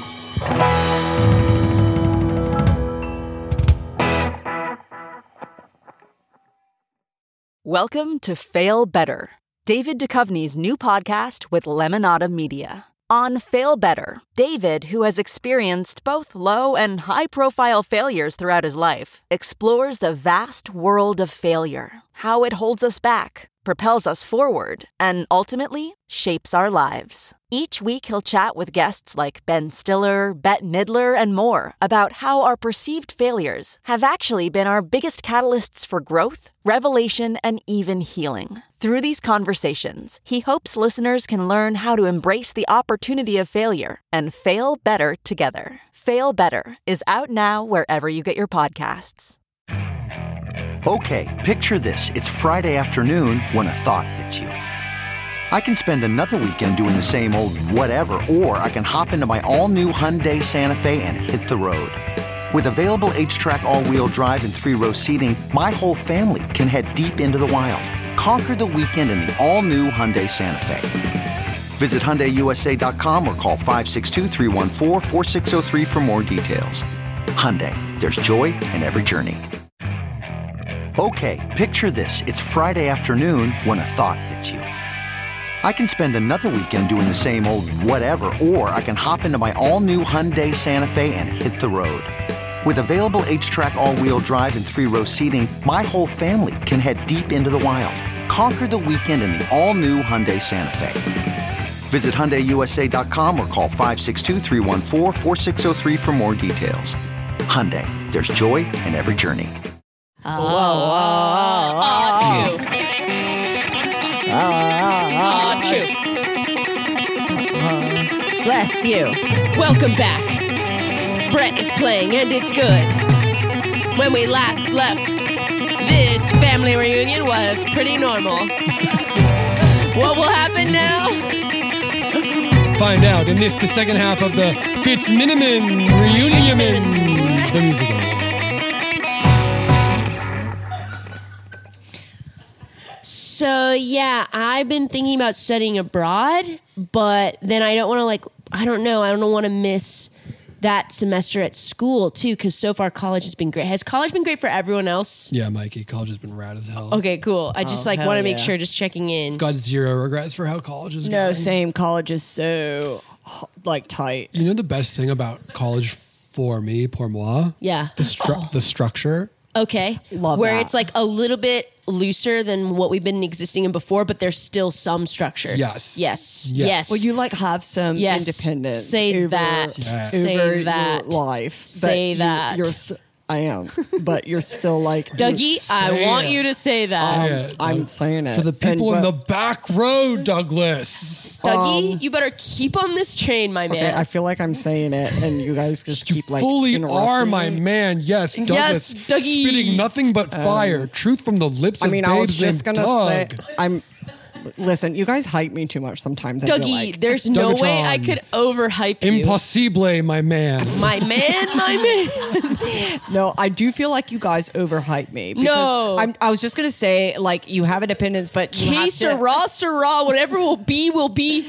Welcome to Fail Better, David Duchovny's new podcast with Lemonada Media. On Fail Better, David, who has experienced both low and high-profile failures throughout his life, explores the vast world of failure, how it holds us back, propels us forward, and ultimately shapes our lives. Each week he'll chat with guests like Ben Stiller, Bette Midler, and more about how our perceived failures have actually been our biggest catalysts for growth, revelation, and even healing. Through these conversations, he hopes listeners can learn how to embrace the opportunity of failure and fail better together. Fail Better is out now wherever you get your podcasts. Okay, picture this. It's Friday afternoon when a thought hits you. I can spend another weekend doing the same old whatever, or I can hop into my all-new Hyundai Santa Fe and hit the road. With available H-Track all-wheel drive and three-row seating, my whole family can head deep into the wild. Conquer the weekend in the all-new Hyundai Santa Fe. Visit Hyundai U S A dot com or call five six two, three one four, four six zero three for more details. Hyundai, there's joy in every journey. Okay, picture this. It's Friday afternoon when a thought hits you. I can spend another weekend doing the same old whatever, or I can hop into my all-new Hyundai Santa Fe and hit the road. With available H-Track all-wheel drive and three-row seating, my whole family can head deep into the wild. Conquer the weekend in the all-new Hyundai Santa Fe. Visit Hyundai U S A dot com or call five six two, three one four, four six zero three for more details. Hyundai, there's joy in every journey. Oh, oh, oh, Aw, chew. Bless you. Welcome back. Brett is playing, and it's good. When we last left, this family reunion was pretty normal. What will happen now? Find out in this, the second half of the Fitzminiman Reunion, the musical. So, yeah, I've been thinking about studying abroad, but then I don't want to, like, I don't know, I don't want to miss that semester at school, too, because so far college has been great. Has college been great for everyone else? Yeah, Mikey, college has been rad as hell. Okay, cool. I just, Oh, like, hell want to make yeah. sure, just checking in. Got zero regrets for how college is No, going. same. College is so like tight. You know the best thing about college for me, pour moi? Yeah. The, stru- the structure. Okay. Love Where that. it's, like, a little bit looser than what we've been existing in before, but there's still some structure. Yes. Yes. Yes. Yes. Well, you like have some Yes. independence. Say over, that. Yes. Over Say your that. life. But Say you- that. You're st- I am, but you're still like Dougie, I Say want it. you to say that. Say Um, it, I'm Doug. saying it For the people And in the what- back row, Douglas. Dougie, Um, you better keep on this train, my Okay, man. I feel like I'm saying it, and you guys just You keep like fully are interrupting my me. man. Yes, Douglas. Yes, Dougie. Spitting nothing but fire. Truth from the lips I of mean, I was babes just named gonna say Doug. I'm. Listen, you guys hype me too much sometimes. I feel Dougie, like. there's no Dougatron. way I could overhype you. Impossible, my man. My man, my man. No, I do feel like you guys overhype me. Because No. I'm, I was just gonna say, like, you have independence, but you Que have to, sera, sera, whatever will be, will be.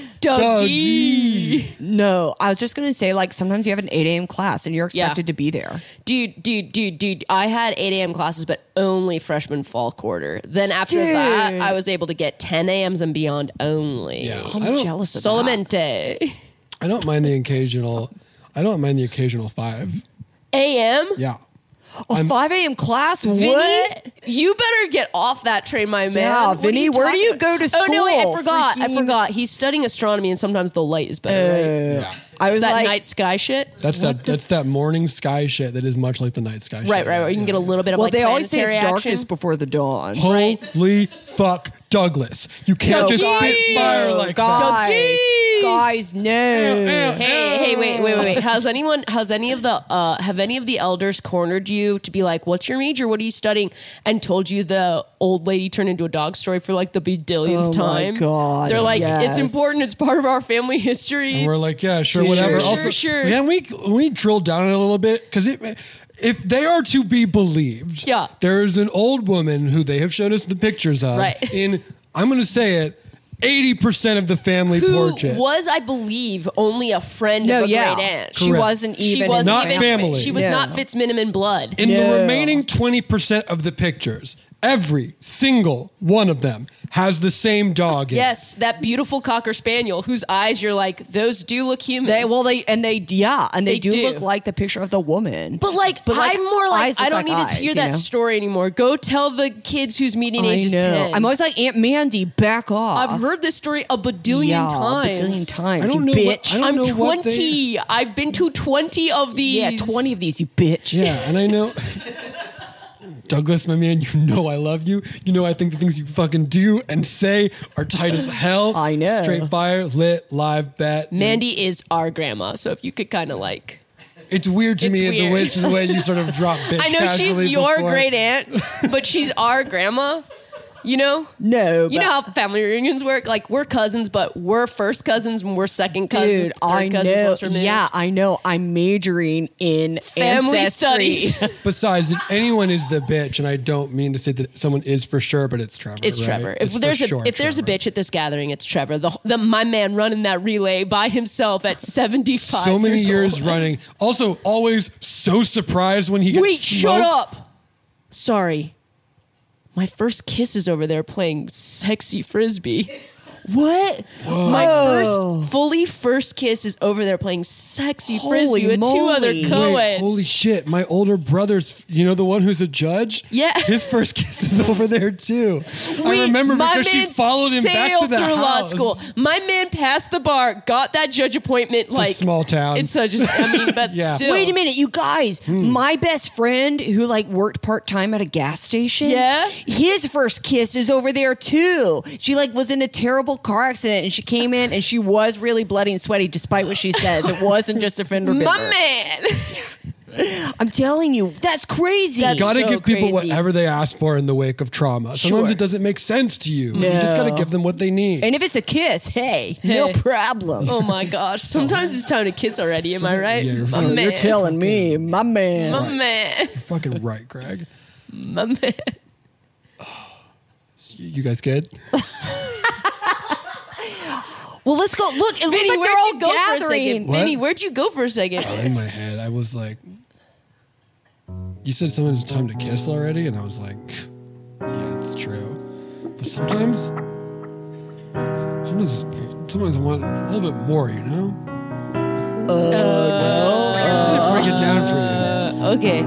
Dougie. No, I was just gonna say, like, sometimes you have an eight a.m. class and you're Yeah. expected to be there. Dude, dude, dude, dude. I had eight a.m. classes, but only freshman fall quarter. Then after Dude. that, I was able to get ten a.m.s and beyond only. Yeah. I'm I don't- jealous of that. Solamente. I don't mind the occasional. I don't mind the occasional five. A M? Yeah. A five a.m. class? Vinny, What? you better get off that train, my man. Yeah, What are Vinny, you where do talking you about? go to Oh, no, wait, I school? forgot. I Freaking- forgot. He's studying astronomy, and sometimes the light is better, right? Yeah. I was That like, night sky shit? That's that. That's that morning sky shit that is much like the night sky. Right, shit. right, right. You can get a little bit of well, like they always say it's planetary action. darkest before the dawn. Holy fuck, Douglas! You can't just Dougie! spit fire like that. guys, Dougie! guys, no. Hey, hey, wait, wait, wait, wait. Has anyone, has any of the, uh, have any of the elders cornered you to be like, what's your major? What are you studying? And told you the old lady turned into a dog story for like the bedillionth Oh my time? God, They're like, yes. it's important. It's part of our family history. And we're like, yeah, sure, Sure, whatever. sure, also, sure. Can we can we drill down on it a little bit? Because if they are to be believed, Yeah. there is an old woman who they have shown us the pictures of. Right. In I'm going to say it, eighty percent of the family Who portrait. was, I believe, only a friend No, of a yeah. great aunt. She Correct. wasn't She even wasn't Not even, family. She was Yeah. not Fitzminiman blood. In the No. remaining twenty percent of the pictures, every single one of them has the same dog in it. Yes, that beautiful cocker spaniel whose eyes you're like, those do look human. They well, they and they yeah, and they, They do, do. look like the picture of the woman. But like, But, like, I'm more like, eyes look I don't like need eyes, to hear you that know? story anymore. Go tell the kids whose median I age is know. ten. I'm always like, Aunt Mandy, back off. I've heard this story a badillion yeah, times. a badillion times. I don't you know what- bitch. I don't I'm know what they- twenty. I've been to twenty of these. yeah, twenty of these, you bitch. Yeah, and I know. Douglas, my man, you know I love you. You know I think the things you fucking do and say are tight as hell. I know. Straight fire, lit, live, bet. Mandy is our grandma, so if you could kind of like. It's weird to It's me the way, weird. the way you sort of drop bitch. I know she's casually your before. great aunt, but she's our grandma. You know? No, You but- know how family reunions work? Like, we're cousins, but we're first cousins and we're second cousins. Dude, third I cousins know. most removed. Yeah, I know. I'm majoring in Family ancestry. studies. Besides, if anyone is the bitch, and I don't mean to say that someone is for sure, but it's Trevor. It's right? Trevor. It's If there's for a sure if there's a Trevor. bitch at this gathering, it's Trevor. The, the my man running that relay by himself at seventy-five. so many years old. running. Also, always so surprised when he gets Wait, shut smoked. up. Sorry. my first kiss is over there playing sexy frisbee. What? Whoa. My first, fully first kiss is over there playing sexy Holy frisbee with moly. two other co-eds. Wait, holy shit. My older brother's, you know, the one who's a judge? Yeah. His first kiss is over there, too. We- I remember my because she man followed him back to sailed the through law house. school. My man passed the bar, got that judge appointment. It's like a small town. It's such a, I mean, but Yeah. still. Wait a minute, you guys. Hmm. My best friend who like worked part time at a gas station. Yeah? His first kiss is over there too. She like was in a terrible car accident and she came in and she was really bloody and sweaty despite what she says. It wasn't just a fender bender. My man. I'm telling you, that's crazy. That's Got to so give people crazy. whatever they ask for in the wake of trauma. Sometimes Sure. it doesn't make sense to you. You just got to No. give them what they need. And if it's a kiss, hey, no Hey. problem. Oh my gosh. Sometimes it's time to kiss already. Am I right? Yeah, you're my right. man. You're telling me, my man. My man. You're fucking right, Greg. My man. You guys good? Well, let's go. Look, it looks Vinny, like where'd they're all you go for a second? gathering. What? Vinny, where'd you go for a second? Oh, in my head, I was like, you said sometimes it's time to kiss already? And I was like, yeah, it's true. But sometimes, sometimes, sometimes I want a little bit more, you know? Oh, no. Let me break it down for you. Uh, okay.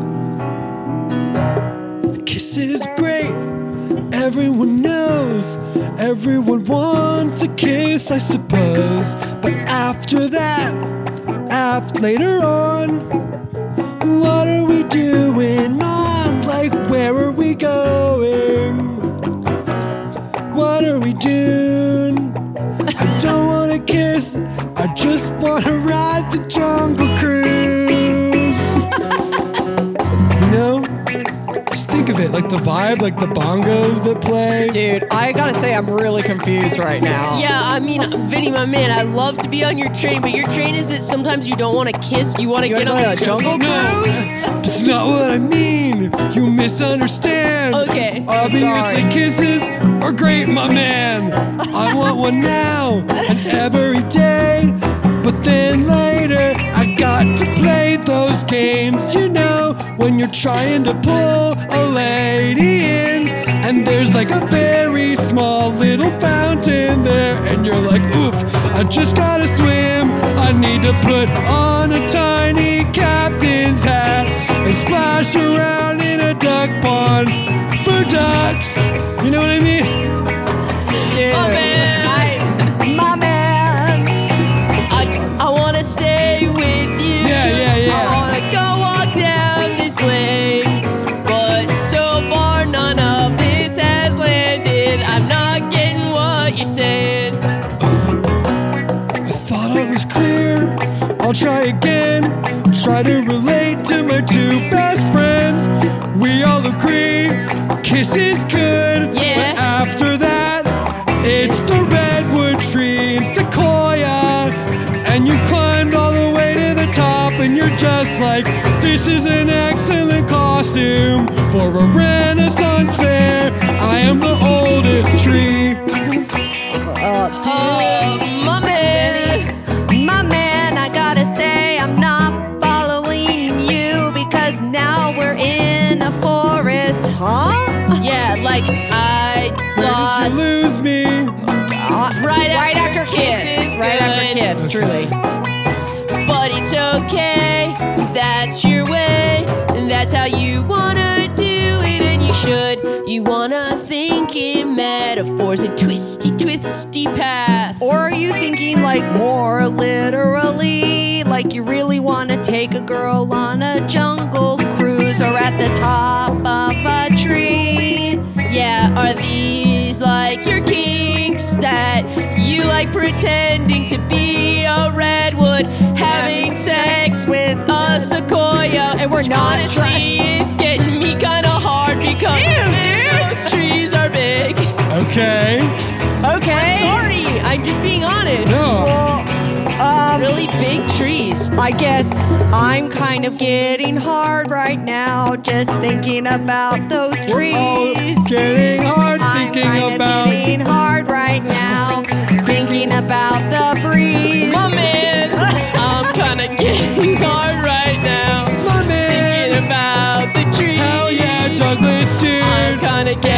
The kiss is great. Everyone knows. Everyone wants a kiss, I suppose. But after that, after later on, what are we doing on? Like, where are we going? What are we doing? I don't want to kiss. I just want to ride the Jungle Cruise. You know? Just think of it, like the vibe, like the bongos that play. Dude, I gotta say, I'm really confused right now. Yeah, I mean, Vinny, my man, I love to be on your train, but your train is that sometimes you don't want to kiss, you want to You get wanna on go the to a jungle No, cruise? that's not what I mean. You misunderstand. Okay. Obviously, Sorry. kisses are great, my man. I want one now and every day. But then later, I got to play those games, you know, when you're trying to pull a lady in, and there's like a very small little fountain there, and you're like, oof, I just gotta swim. I need to put on a tiny captain's hat and splash around in a duck pond for ducks. You know what I mean? Dude, My man. I- my man. I, I want to stay with you. Yeah, yeah, yeah. I want to go walk down this lane. But so far, none of this has landed. I'm not getting what you're saying. I thought I was clear. I'll try again. Try to relate to my two best friends. We all agree, kiss is good. Yeah. But after that, it's the redwood tree in Sequoia. And you climbed all the way to the top, and you're just like, this is an excellent costume for a Renaissance fair. I am the oldest tree. Uh, dude. Oh, my man. My man, I gotta say, I'm not following you because now we're in a forest, huh? Yeah, like I Where lost. did you lose me? Right, Right after, after kiss. kiss. is Right after good. kiss, truly. But it's okay, that's your way, and that's how you wanna do it, and you should. You wanna think in metaphors and twisty, twisty paths. Or are you thinking like more literally? Like you really want to take a girl on a jungle cruise or at the top of a tree? yeah, are these like your kinks that you like pretending to be a redwood, having sex with a sequoia, And we're which not honestly trying- is getting me kind of hard because man, those trees are big. Okay. Okay. Sorry, I'm just being honest. No. Well, um, Really big trees. I guess I'm kind of getting hard right now just thinking about those We're all trees. getting hard I'm thinking kind about. of getting hard right now thinking about the breeze. My man, I'm kind of getting hard right now. My man. Thinking about the trees. Hell yeah, Douglas, dude. I'm kind of getting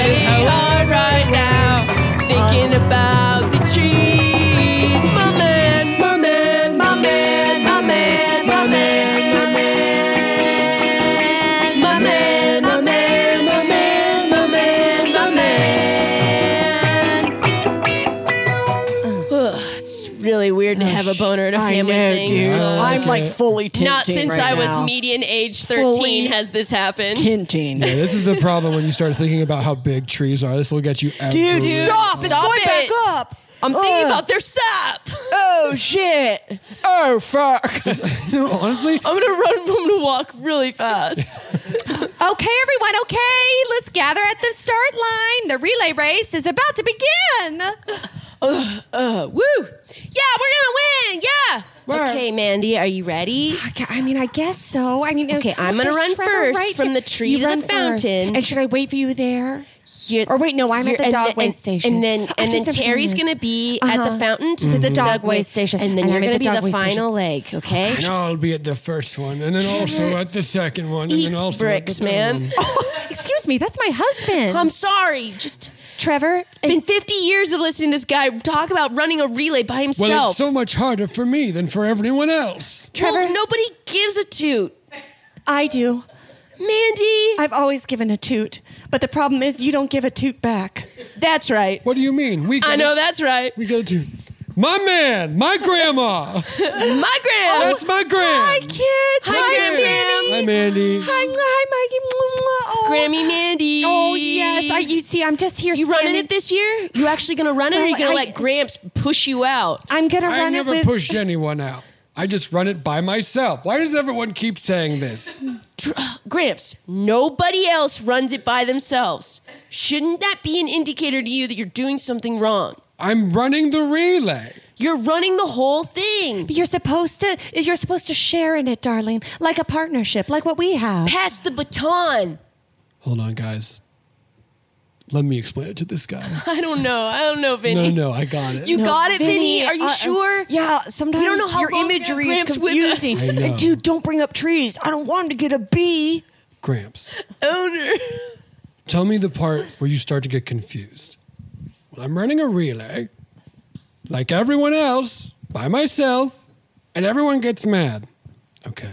have a boner at a I family know, thing. dude. Uh, I'm like fully tinting Not since right I was now. median age thirteen Fully has this happened. Tinting. Yeah, this is the problem when you start thinking about how big trees are. This will get you everywhere. Dude, stop. It's Stop going it. back up. I'm thinking Ugh. about their sap. Oh, shit. Oh, fuck. No, honestly, I'm gonna run. I'm gonna walk really fast. Okay, everyone, okay. Let's gather at the start line. The relay race is about to begin. Uh, uh, woo! Yeah, we're gonna win. Yeah. Where? Okay, Mandy, are you ready? Okay, I mean, I guess so. I mean, Okay, I'm gonna there's run Trevor first right from here. the tree You to the run first. fountain. And should I wait for you there? You're- Or wait, no, I'm at you're- the and dog then- waste and- station. And then, I've and then just never Terry's done gonna this. be at Uh-huh. the fountain To the dog wa- waste station. and then And you're I'm at gonna the be dog the waste final leg. Okay. and I'll be at the first one, and then also at the second one, and Eat then also bricks, at the third man. one. Excuse me, that's my husband. I'm sorry. Just Trevor. it's been fifty years of listening to this guy talk about running a relay by himself. Well, it's so much harder for me than for everyone else. Trevor, Trevor- nobody gives a toot. I do. Mandy. I've always given a toot, but the problem is you don't give a toot back. That's right. What do you mean? We I know that's right. We go to my man, my grandma. My grand. That's my grand. Hi, kids. Hi, Hi, Grammy. Manny. Hi, Mandy. Hi, hi, Maggie. Oh. Grammy Mandy. Oh, yes. I, you see, I'm just here. You running standing- it this year? You actually gonna run it, or are you Well, gonna I- let Gramps push you out? I'm gonna I run it never with. pushed anyone out. I just run it by myself. Why does everyone keep saying this? Gramps, nobody else runs it by themselves. Shouldn't that be an indicator to you that you're doing something wrong? I'm running the relay. You're running the whole thing. You're supposed to. You're supposed to share in it, darling, like a partnership, like what we have. Pass the baton. Hold on, guys. Let me explain it to this guy. I don't know. I don't know, Vinny. No, no, I got it. You No, got it, Vinny? Are you uh, uh, sure? Yeah, sometimes We don't know how your long imagery is Gramps with us. confusing. I know. And dude, don't bring up trees. I don't want him to get a bee. Gramps, Owner. tell me the part where you start to get confused. Well, I'm running a relay, like everyone else, by myself, and everyone gets mad. Okay.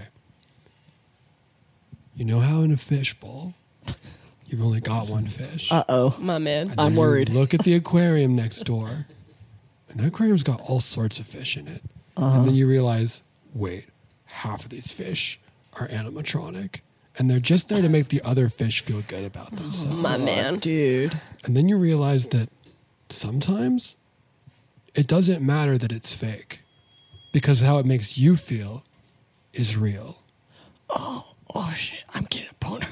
You know how in a fishbowl, you've only got one fish? Uh oh. My man. And I'm then you worried. Look at the aquarium next door, and that aquarium's got all sorts of fish in it. And then you realize, wait, half of these fish are animatronic, and they're just there to make the other fish feel good about themselves. My man. Dude. And then you realize that sometimes it doesn't matter that it's fake, because how it makes you feel is real. Oh, shit. I'm getting a boner.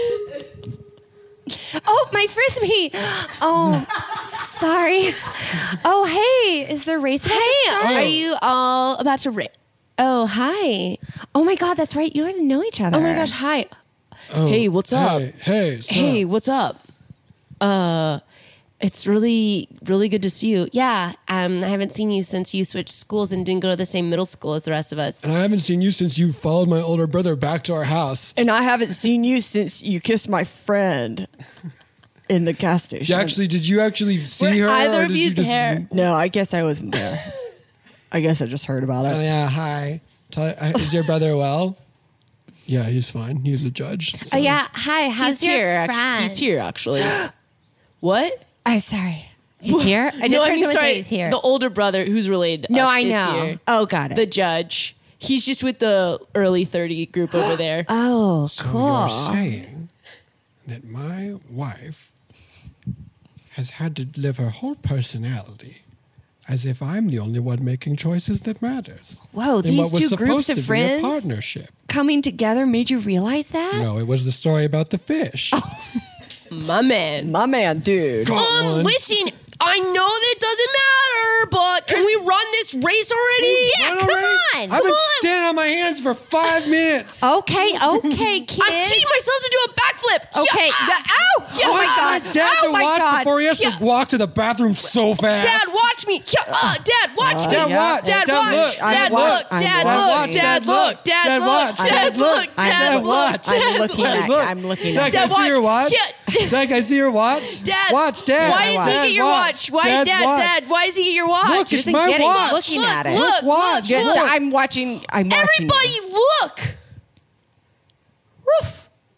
Oh, my frisbee. Oh, sorry. Oh, hey, is there a race about to Hey, start? are you all about to ra- Oh, hi. Oh my God, that's right. You guys know each other. Oh my gosh, hi. Oh, Hey, what's up? Hey, hey, sup? Hey, what's up? Uh, it's really, really good to see you. Yeah, um, I haven't seen you since you switched schools and didn't go to the same middle school as the rest of us. And I haven't seen you since you followed my older brother back to our house. And I haven't seen you since you kissed my friend in the gas station. You actually, did you actually see Were her? either or of did you just, there? No, I guess I wasn't there. I guess I just heard about Oh, it. yeah, hi. Tell, uh, is your brother well? Yeah, he's fine. He's a judge. Oh yeah, hi. How's He's your here. act- friend? He's here, actually. What? I'm sorry. He's here. I just no, heard I mean, someone sorry. say he's here. The older brother who's related to no, us I is know. here. Oh, got it. The judge. He's just with the early thirty group over there. oh, So cool. you're saying that my wife has had to live her whole personality as if I'm the only one making choices that matters. Whoa, in these what was two groups supposed of to be a friends partnership. coming together made you realize that? No, it was the story about the fish. My man. My man, dude. Go Um, on. listen, I know that doesn't matter, but can we run this race already? Yeah, Run come already? on. I've Come been on. standing on my hands for five minutes. Okay, okay, kid. I'm teaching myself to do a backflip. Okay. Yeah. the- ow! Yeah, oh my ah, God. Dad oh to my watch God. before he has Yeah. to walk to the bathroom so fast. Dad, watch me. Yeah, uh, Dad, watch me. Dad, yeah. watch. Dad, Dad, watch. look. I'm Dad, wa- look. I'm Dad, wa- look. watch. Dad, Dad, look. look. Dad, Dad, look. watch. Dad, Dad, look. look. Dad, Dad, look. watch. Dad, I'm looking look. at Look. I'm looking Dad, at can I Dad, see your watch. watch? Yeah. Dad, can I see your watch? Dad, Watch, Dad. Why does he Dad, get your watch? Why, Dad's Dad, watch. Dad, why does he get your watch? Look, He it's isn't my getting it, watch. looking Look, at it. look, Look, watch. look, Yes, look. I'm watching. I'm watching. Everybody look. Roof.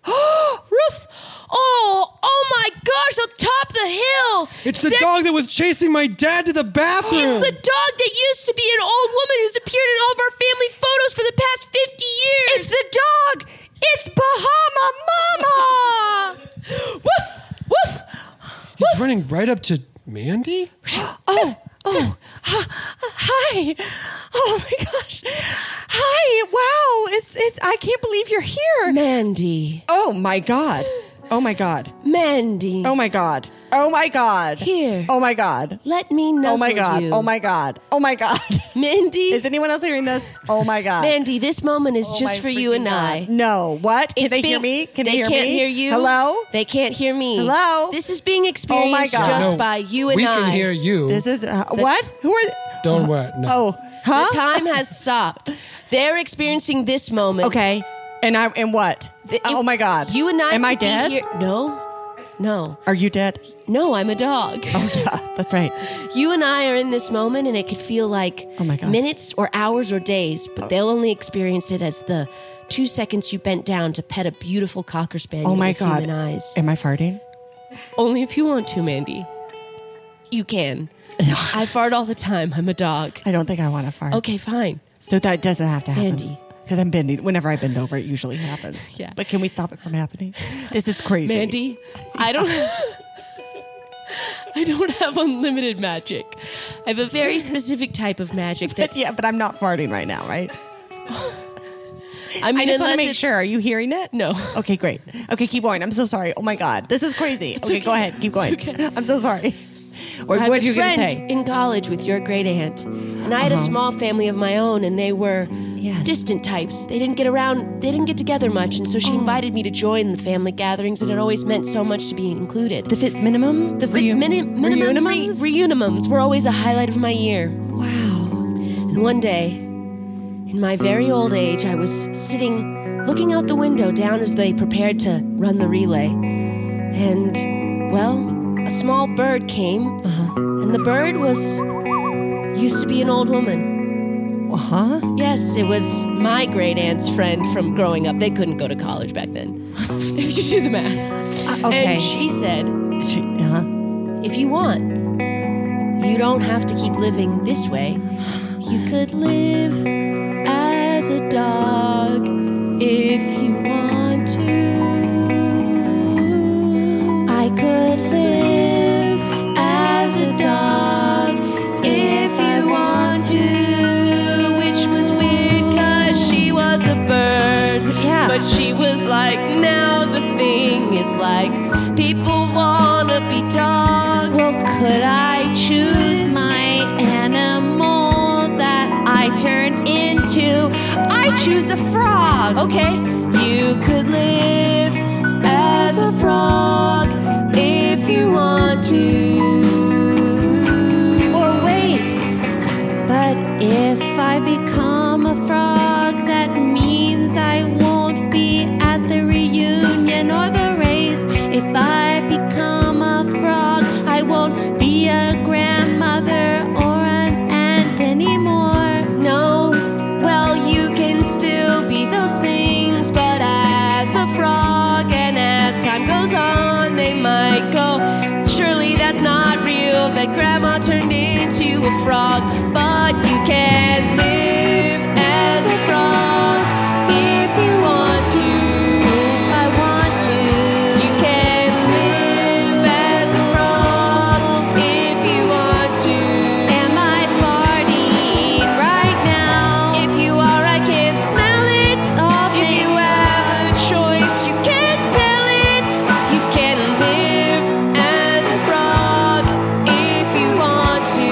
Roof. Oh, oh my gosh, on top of the hill. It's the Zach- dog that was chasing my dad to the bathroom. It's the dog that used to be an old woman who's appeared in all of our family photos for the past fifty years. It's the dog. It's Bahama Mama. Woof, woof. He's running right up to Mandy? Oh, oh, hi. Oh my gosh. Hi. Wow. It's, it's, I can't believe you're here. Mandy. Oh my God. Oh my God. Mandy. Oh my God. Oh my God. Here. Oh my God. Let me nuzzle Oh my God. you. Oh my God. Oh my God. Mandy. Is anyone else hearing this? Oh my God. Mandy, this moment is Oh just my for you and freaking I. God. No. What? Can It's they being- hear me? Can they they hear can't me? hear you. Hello? They can't hear me. Hello? This is being experienced God. just No, by you and we I. can hear you. This is uh, what? Who are? Th- Don't what? No. oh, huh? The time has stopped. They're experiencing this moment. Okay. And I and what? The- oh my God. You and I Am I could be dead? here- No. No. Are you dead? No, I'm a dog. Oh yeah, that's right. You and I are in this moment, and it could feel like Oh my God. minutes or hours or days, but they'll only experience it as the two seconds you bent down to pet a beautiful cocker spaniel Oh my with God. human eyes. Am I farting? Only if you want to, Mandy. You can. I fart all the time. I'm a dog. I don't think I want to fart. Okay, fine. So that doesn't have to happen. Mandy. Because I'm bending. Whenever I bend over, it usually happens. Yeah. But can we stop it from happening? This is crazy. Mandy, I don't I don't have unlimited magic. I have a very specific type of magic that But yeah, but I'm not farting right now, right? I mean I just want to unless make it's- sure. Are you hearing it? No. Okay, great. Okay, keep going. I'm so sorry. Oh my God. This is crazy. Okay, okay. go ahead. Keep going. It's okay. I'm so sorry. Or I what was are you going to friends say? in college with your great aunt, and I had a Uh-huh. small family of my own, and they were Yes. distant types. They didn't get around, they didn't get together much, and so Oh. she invited me to join the family gatherings, and it always meant so much to be included. The Fitz minimum? The Fitz Reu- mini- minimum re- reunimums? reunimums were always a highlight of my year. Wow. And one day, in my very old age, I was sitting, looking out the window down as they prepared to run the relay. And, well, a small bird came, Uh-huh. and the bird was, used to be an old woman. Uh-huh. Yes, it was my great aunt's friend from growing up. They couldn't go to college back then, if you do the math. Uh, okay. And she said, She, uh-huh. if you want, you don't have to keep living this way. You could live as a dog if you want to. I could live as a dog if you want to. Which was weird cause she was a bird. Yeah. But she was like, now the thing is like, people wanna be dogs. Well, could I choose my animal that I turn into? I choose a frog. Okay, you could live as a frog if you want to. Well, wait. But if I become a frog, that means I won't be at the reunion or the race. If I become a frog, I won't be a grandmother or an aunt anymore. No, well, you can still be those things, but as a frog, and as time goes on, they might go, surely that's not real, that grandma turned into a frog, but you can live as a frog if you want to. I want to. You can live as a frog if you want to. Am I farting right now? If you are, I can't smell it. Oh, If you have a choice, you can't tell it. You can live as a frog if you want to.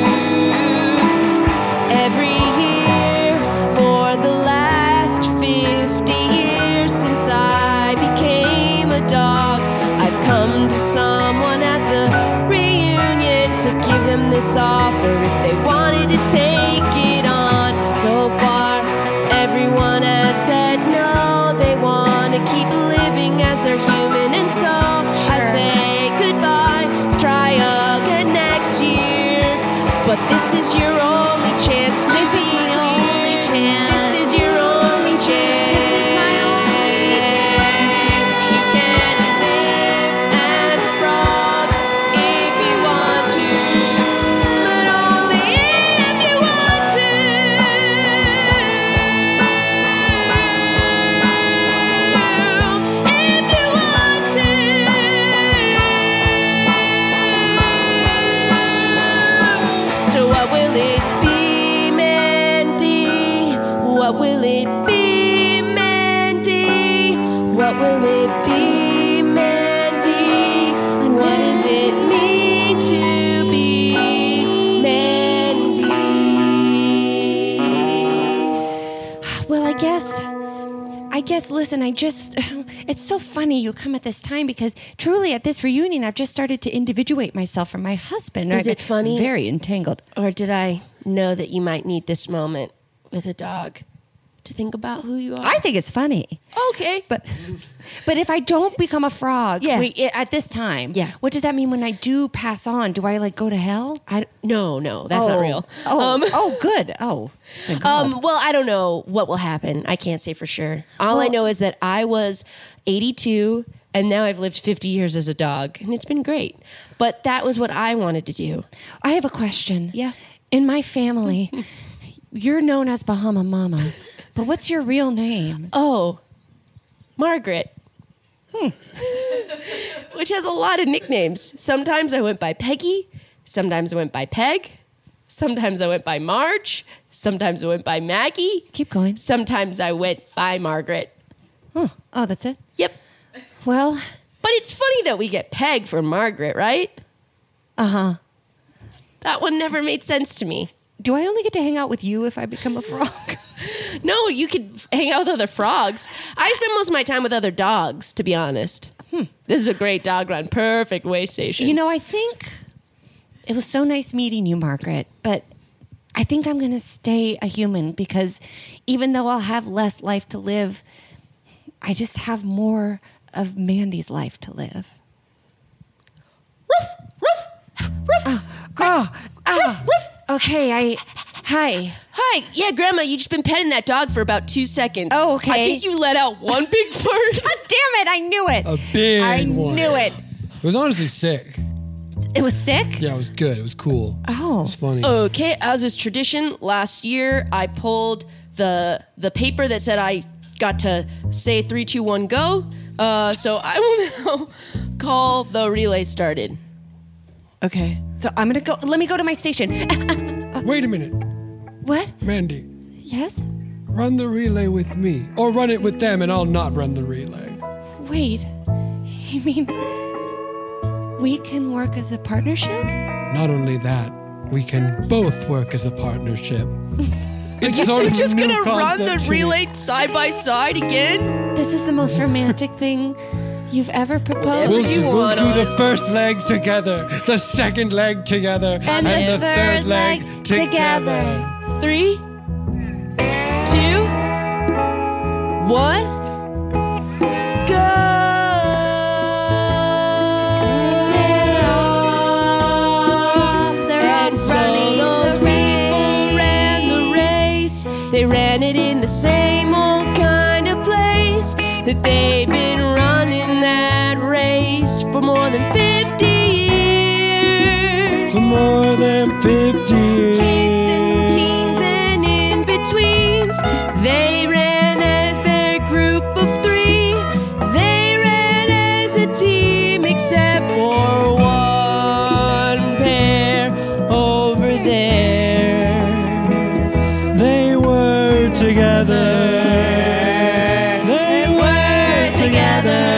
Every year for the last fifty years since I became a dog, I've come to someone at the reunion to give them this offer if they wanted to take it on. So far, everyone has said no, they want to keep living as they're human, and so I say goodbye, try again next year. But this is your only chance to This be is my clear. only chance. This is your only chance. This is my only chance. What will it be, Mandy? What will it be, Mandy? What will it be, Mandy? What does it mean to be Mandy? Well, I guess, I guess, listen, I just, it's so funny you come at this time because truly at this reunion, I've just started to individuate myself from my husband. Is I've it funny? been Very entangled. Or did I know that you might need this moment with a dog to think about who you are? I think it's funny. Okay. But but if I don't become a frog Yeah. wait, i- at this time, Yeah. what does that mean when I do pass on? Do I like go to hell? I, no, no, that's oh. not real. Oh, Um, oh, good. Oh, thank God. Um, well, I don't know what will happen. I can't say for sure. All I Well- know is that I was eighty-two and now I've lived fifty years as a dog and it's been great. But that was what I wanted to do. I have a question. Yeah. In my family, you're known as Bahama Mama, but what's your real name? Oh, Margaret. Hmm. Which has a lot of nicknames. Sometimes I went by Peggy. Sometimes I went by Peg. Sometimes I went by Marge. Sometimes I went by Maggie. Keep going. Sometimes I went by Margaret. Oh, oh, that's it? Yep. Well, But it's funny that we get Peg for Margaret, right? uh-huh. That one never made sense to me. Do I only get to hang out with you if I become a frog? No, you could hang out with other frogs. I spend most of my time with other dogs, to be honest. Hmm. This is a great dog run. Perfect way station. You know, I think it was so nice meeting you, Margaret, but I think I'm going to stay a human because even though I'll have less life to live, I just have more of Mandy's life to live. Ruff, ruff, ruff. Oh, oh, oh. Okay, I, hi. Hi. Yeah, Grandma, you just been petting that dog for about two seconds. Oh, okay. I think you let out one big fart. God damn it, I knew it. A big I one. knew it. It was honestly sick. It was sick? Yeah, it was good. It was cool. Oh. It was funny. Okay, as is tradition, last year I pulled the the paper that said I got to say three, two, one, go. Uh, so I will now call the relay started. Okay. So I'm going to go, let me go to my station. Wait a minute. What? Mandy, Yes? run the relay with me. Or run it with them and I'll not run the relay. Wait, you mean we can work as a partnership? Not only that, we can both work as a partnership. It's You sort two of a just new gonna run the concept to me. relay side by side again? This is the most romantic thing you've ever proposed. We'll, you do, we'll want do the us. first leg together, the second leg together, And the third leg together. Three, two, one, go! And so those people ran the race. They ran it in the same old kind of place that they've been running that race for more than fifty years. For more than fifty years. Kids and teens and in betweens, they ran as their group of three. They ran as a team, except for one pair over there. They were together. They were Together.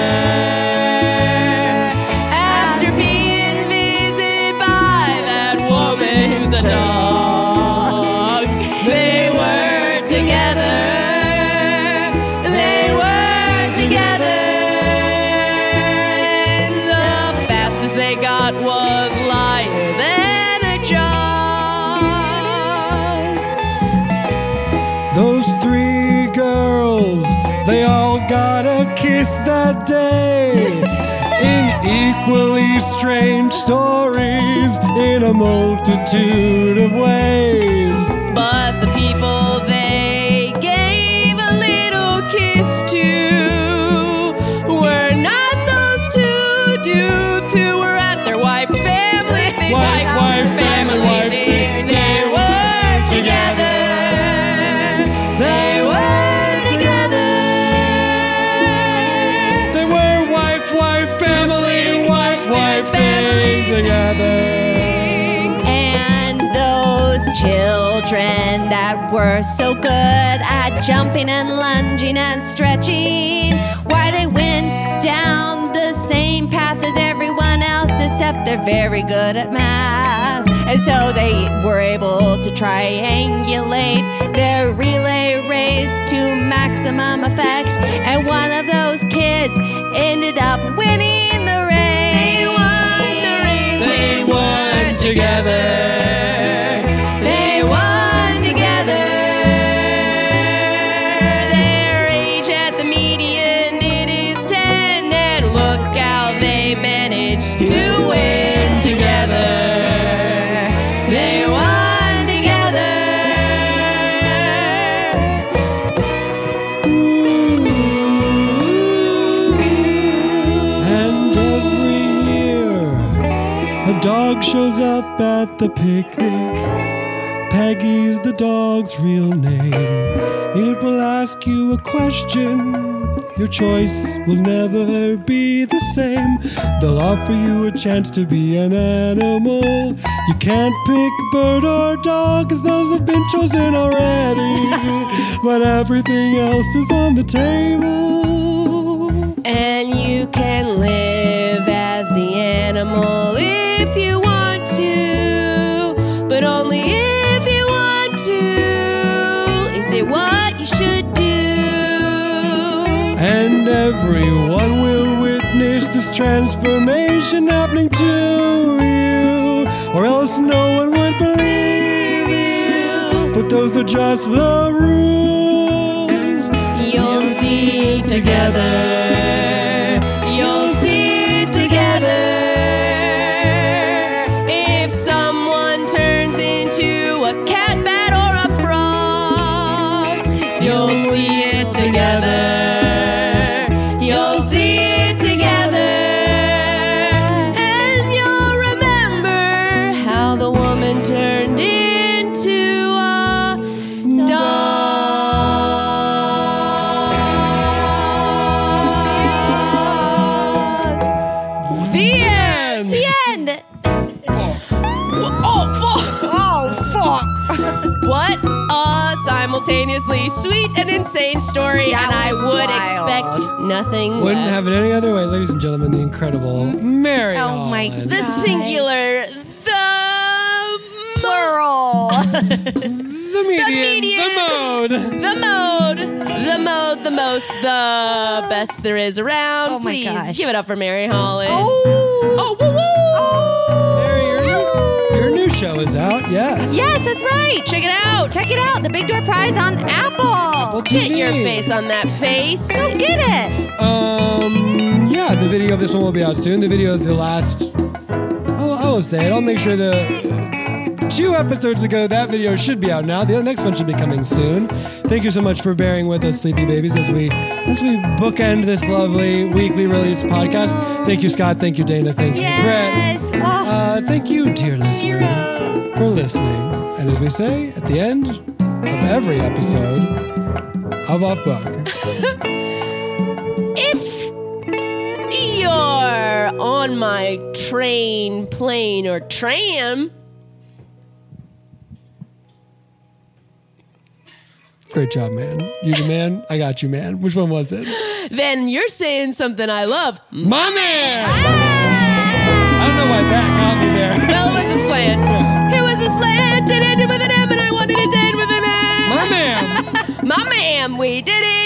After being visited by that woman who's a dog, they were together. They were together. And the fastest they got was lighter than a jog. Those three girls, they all got a kiss that day. In equally strange stories, in a multitude of ways. But the people they gave a little kiss to were not those two dudes who were at their wife's family thing. Wife, wife, family, wife thing. thing. They were together. They were together. They were wife, wife, family, wife, wife, thing together. And those children that were so good at jumping and lunging and stretching. Why they went down the same path as everyone else, except they're very good at math. And so they were able to triangulate their relay race to maximum effect. And one of those kids ended up winning the race. They won the race. They won together. They won together. Their age at the median, it is ten. And look how they managed to win together. They won together. And every year, a dog shows up at the picnic. Peggy's the dog's real name. It will ask you a question. Your choice will never be the same. They'll offer you a chance to be an animal. You can't pick bird or dog, 'cause those have been chosen already. But everything else is on the table. And you can live as the animal if you want to, but only if you want to. Is it what you should do? And everyone will witness this transformation happening to you, or else no one would believe you. But those are just the rules. You'll see together. You'll see together. If someone turns into a cat, bat, or a frog, you'll see it together. You'll see it together. And you'll remember how the woman turned into a dog. The end. The end. Oh, fuck. Oh, fuck. What a simultaneously sweet and insane story, That and I was would wild. expect nothing Wouldn't less. have it any other way, ladies and gentlemen. The incredible Mary Oh my Holland. The God. singular, the Plural. The median, median. the mode. the mode, the mode, the most, the best there is around. Oh my Please gosh. give it up for Mary Holland. Oh. Oh, woo woo! Mary, your new, your new show is out, yes. Yes, that's right. Check it out. Check it out. The Big Door Prize on Apple. Apple T V. Get your face on that face. Go get it. Um, yeah, the video of this one will be out soon. The video of the last, I'll, I will say it. I'll make sure the two episodes ago, that video should be out now. The next one should be coming soon. Thank you so much for bearing with us, Sleepy Babies, as we as we bookend this lovely weekly release podcast. Thank you, Scott. Thank you, Dana. Thank you, Yes. Brett. Oh. Uh, thank you, dear listener, for listening. And as we say at the end of every episode of Off Book, If you're on my train, plane, or tram, great job, man. You the man. I got you, man. Which one was it? then you're saying something I love. My man. I don't know why that got me there. Well, it was a slant. It was a slant. It ended with an M, and I wanted it to end with an M. My man. My man, we did it.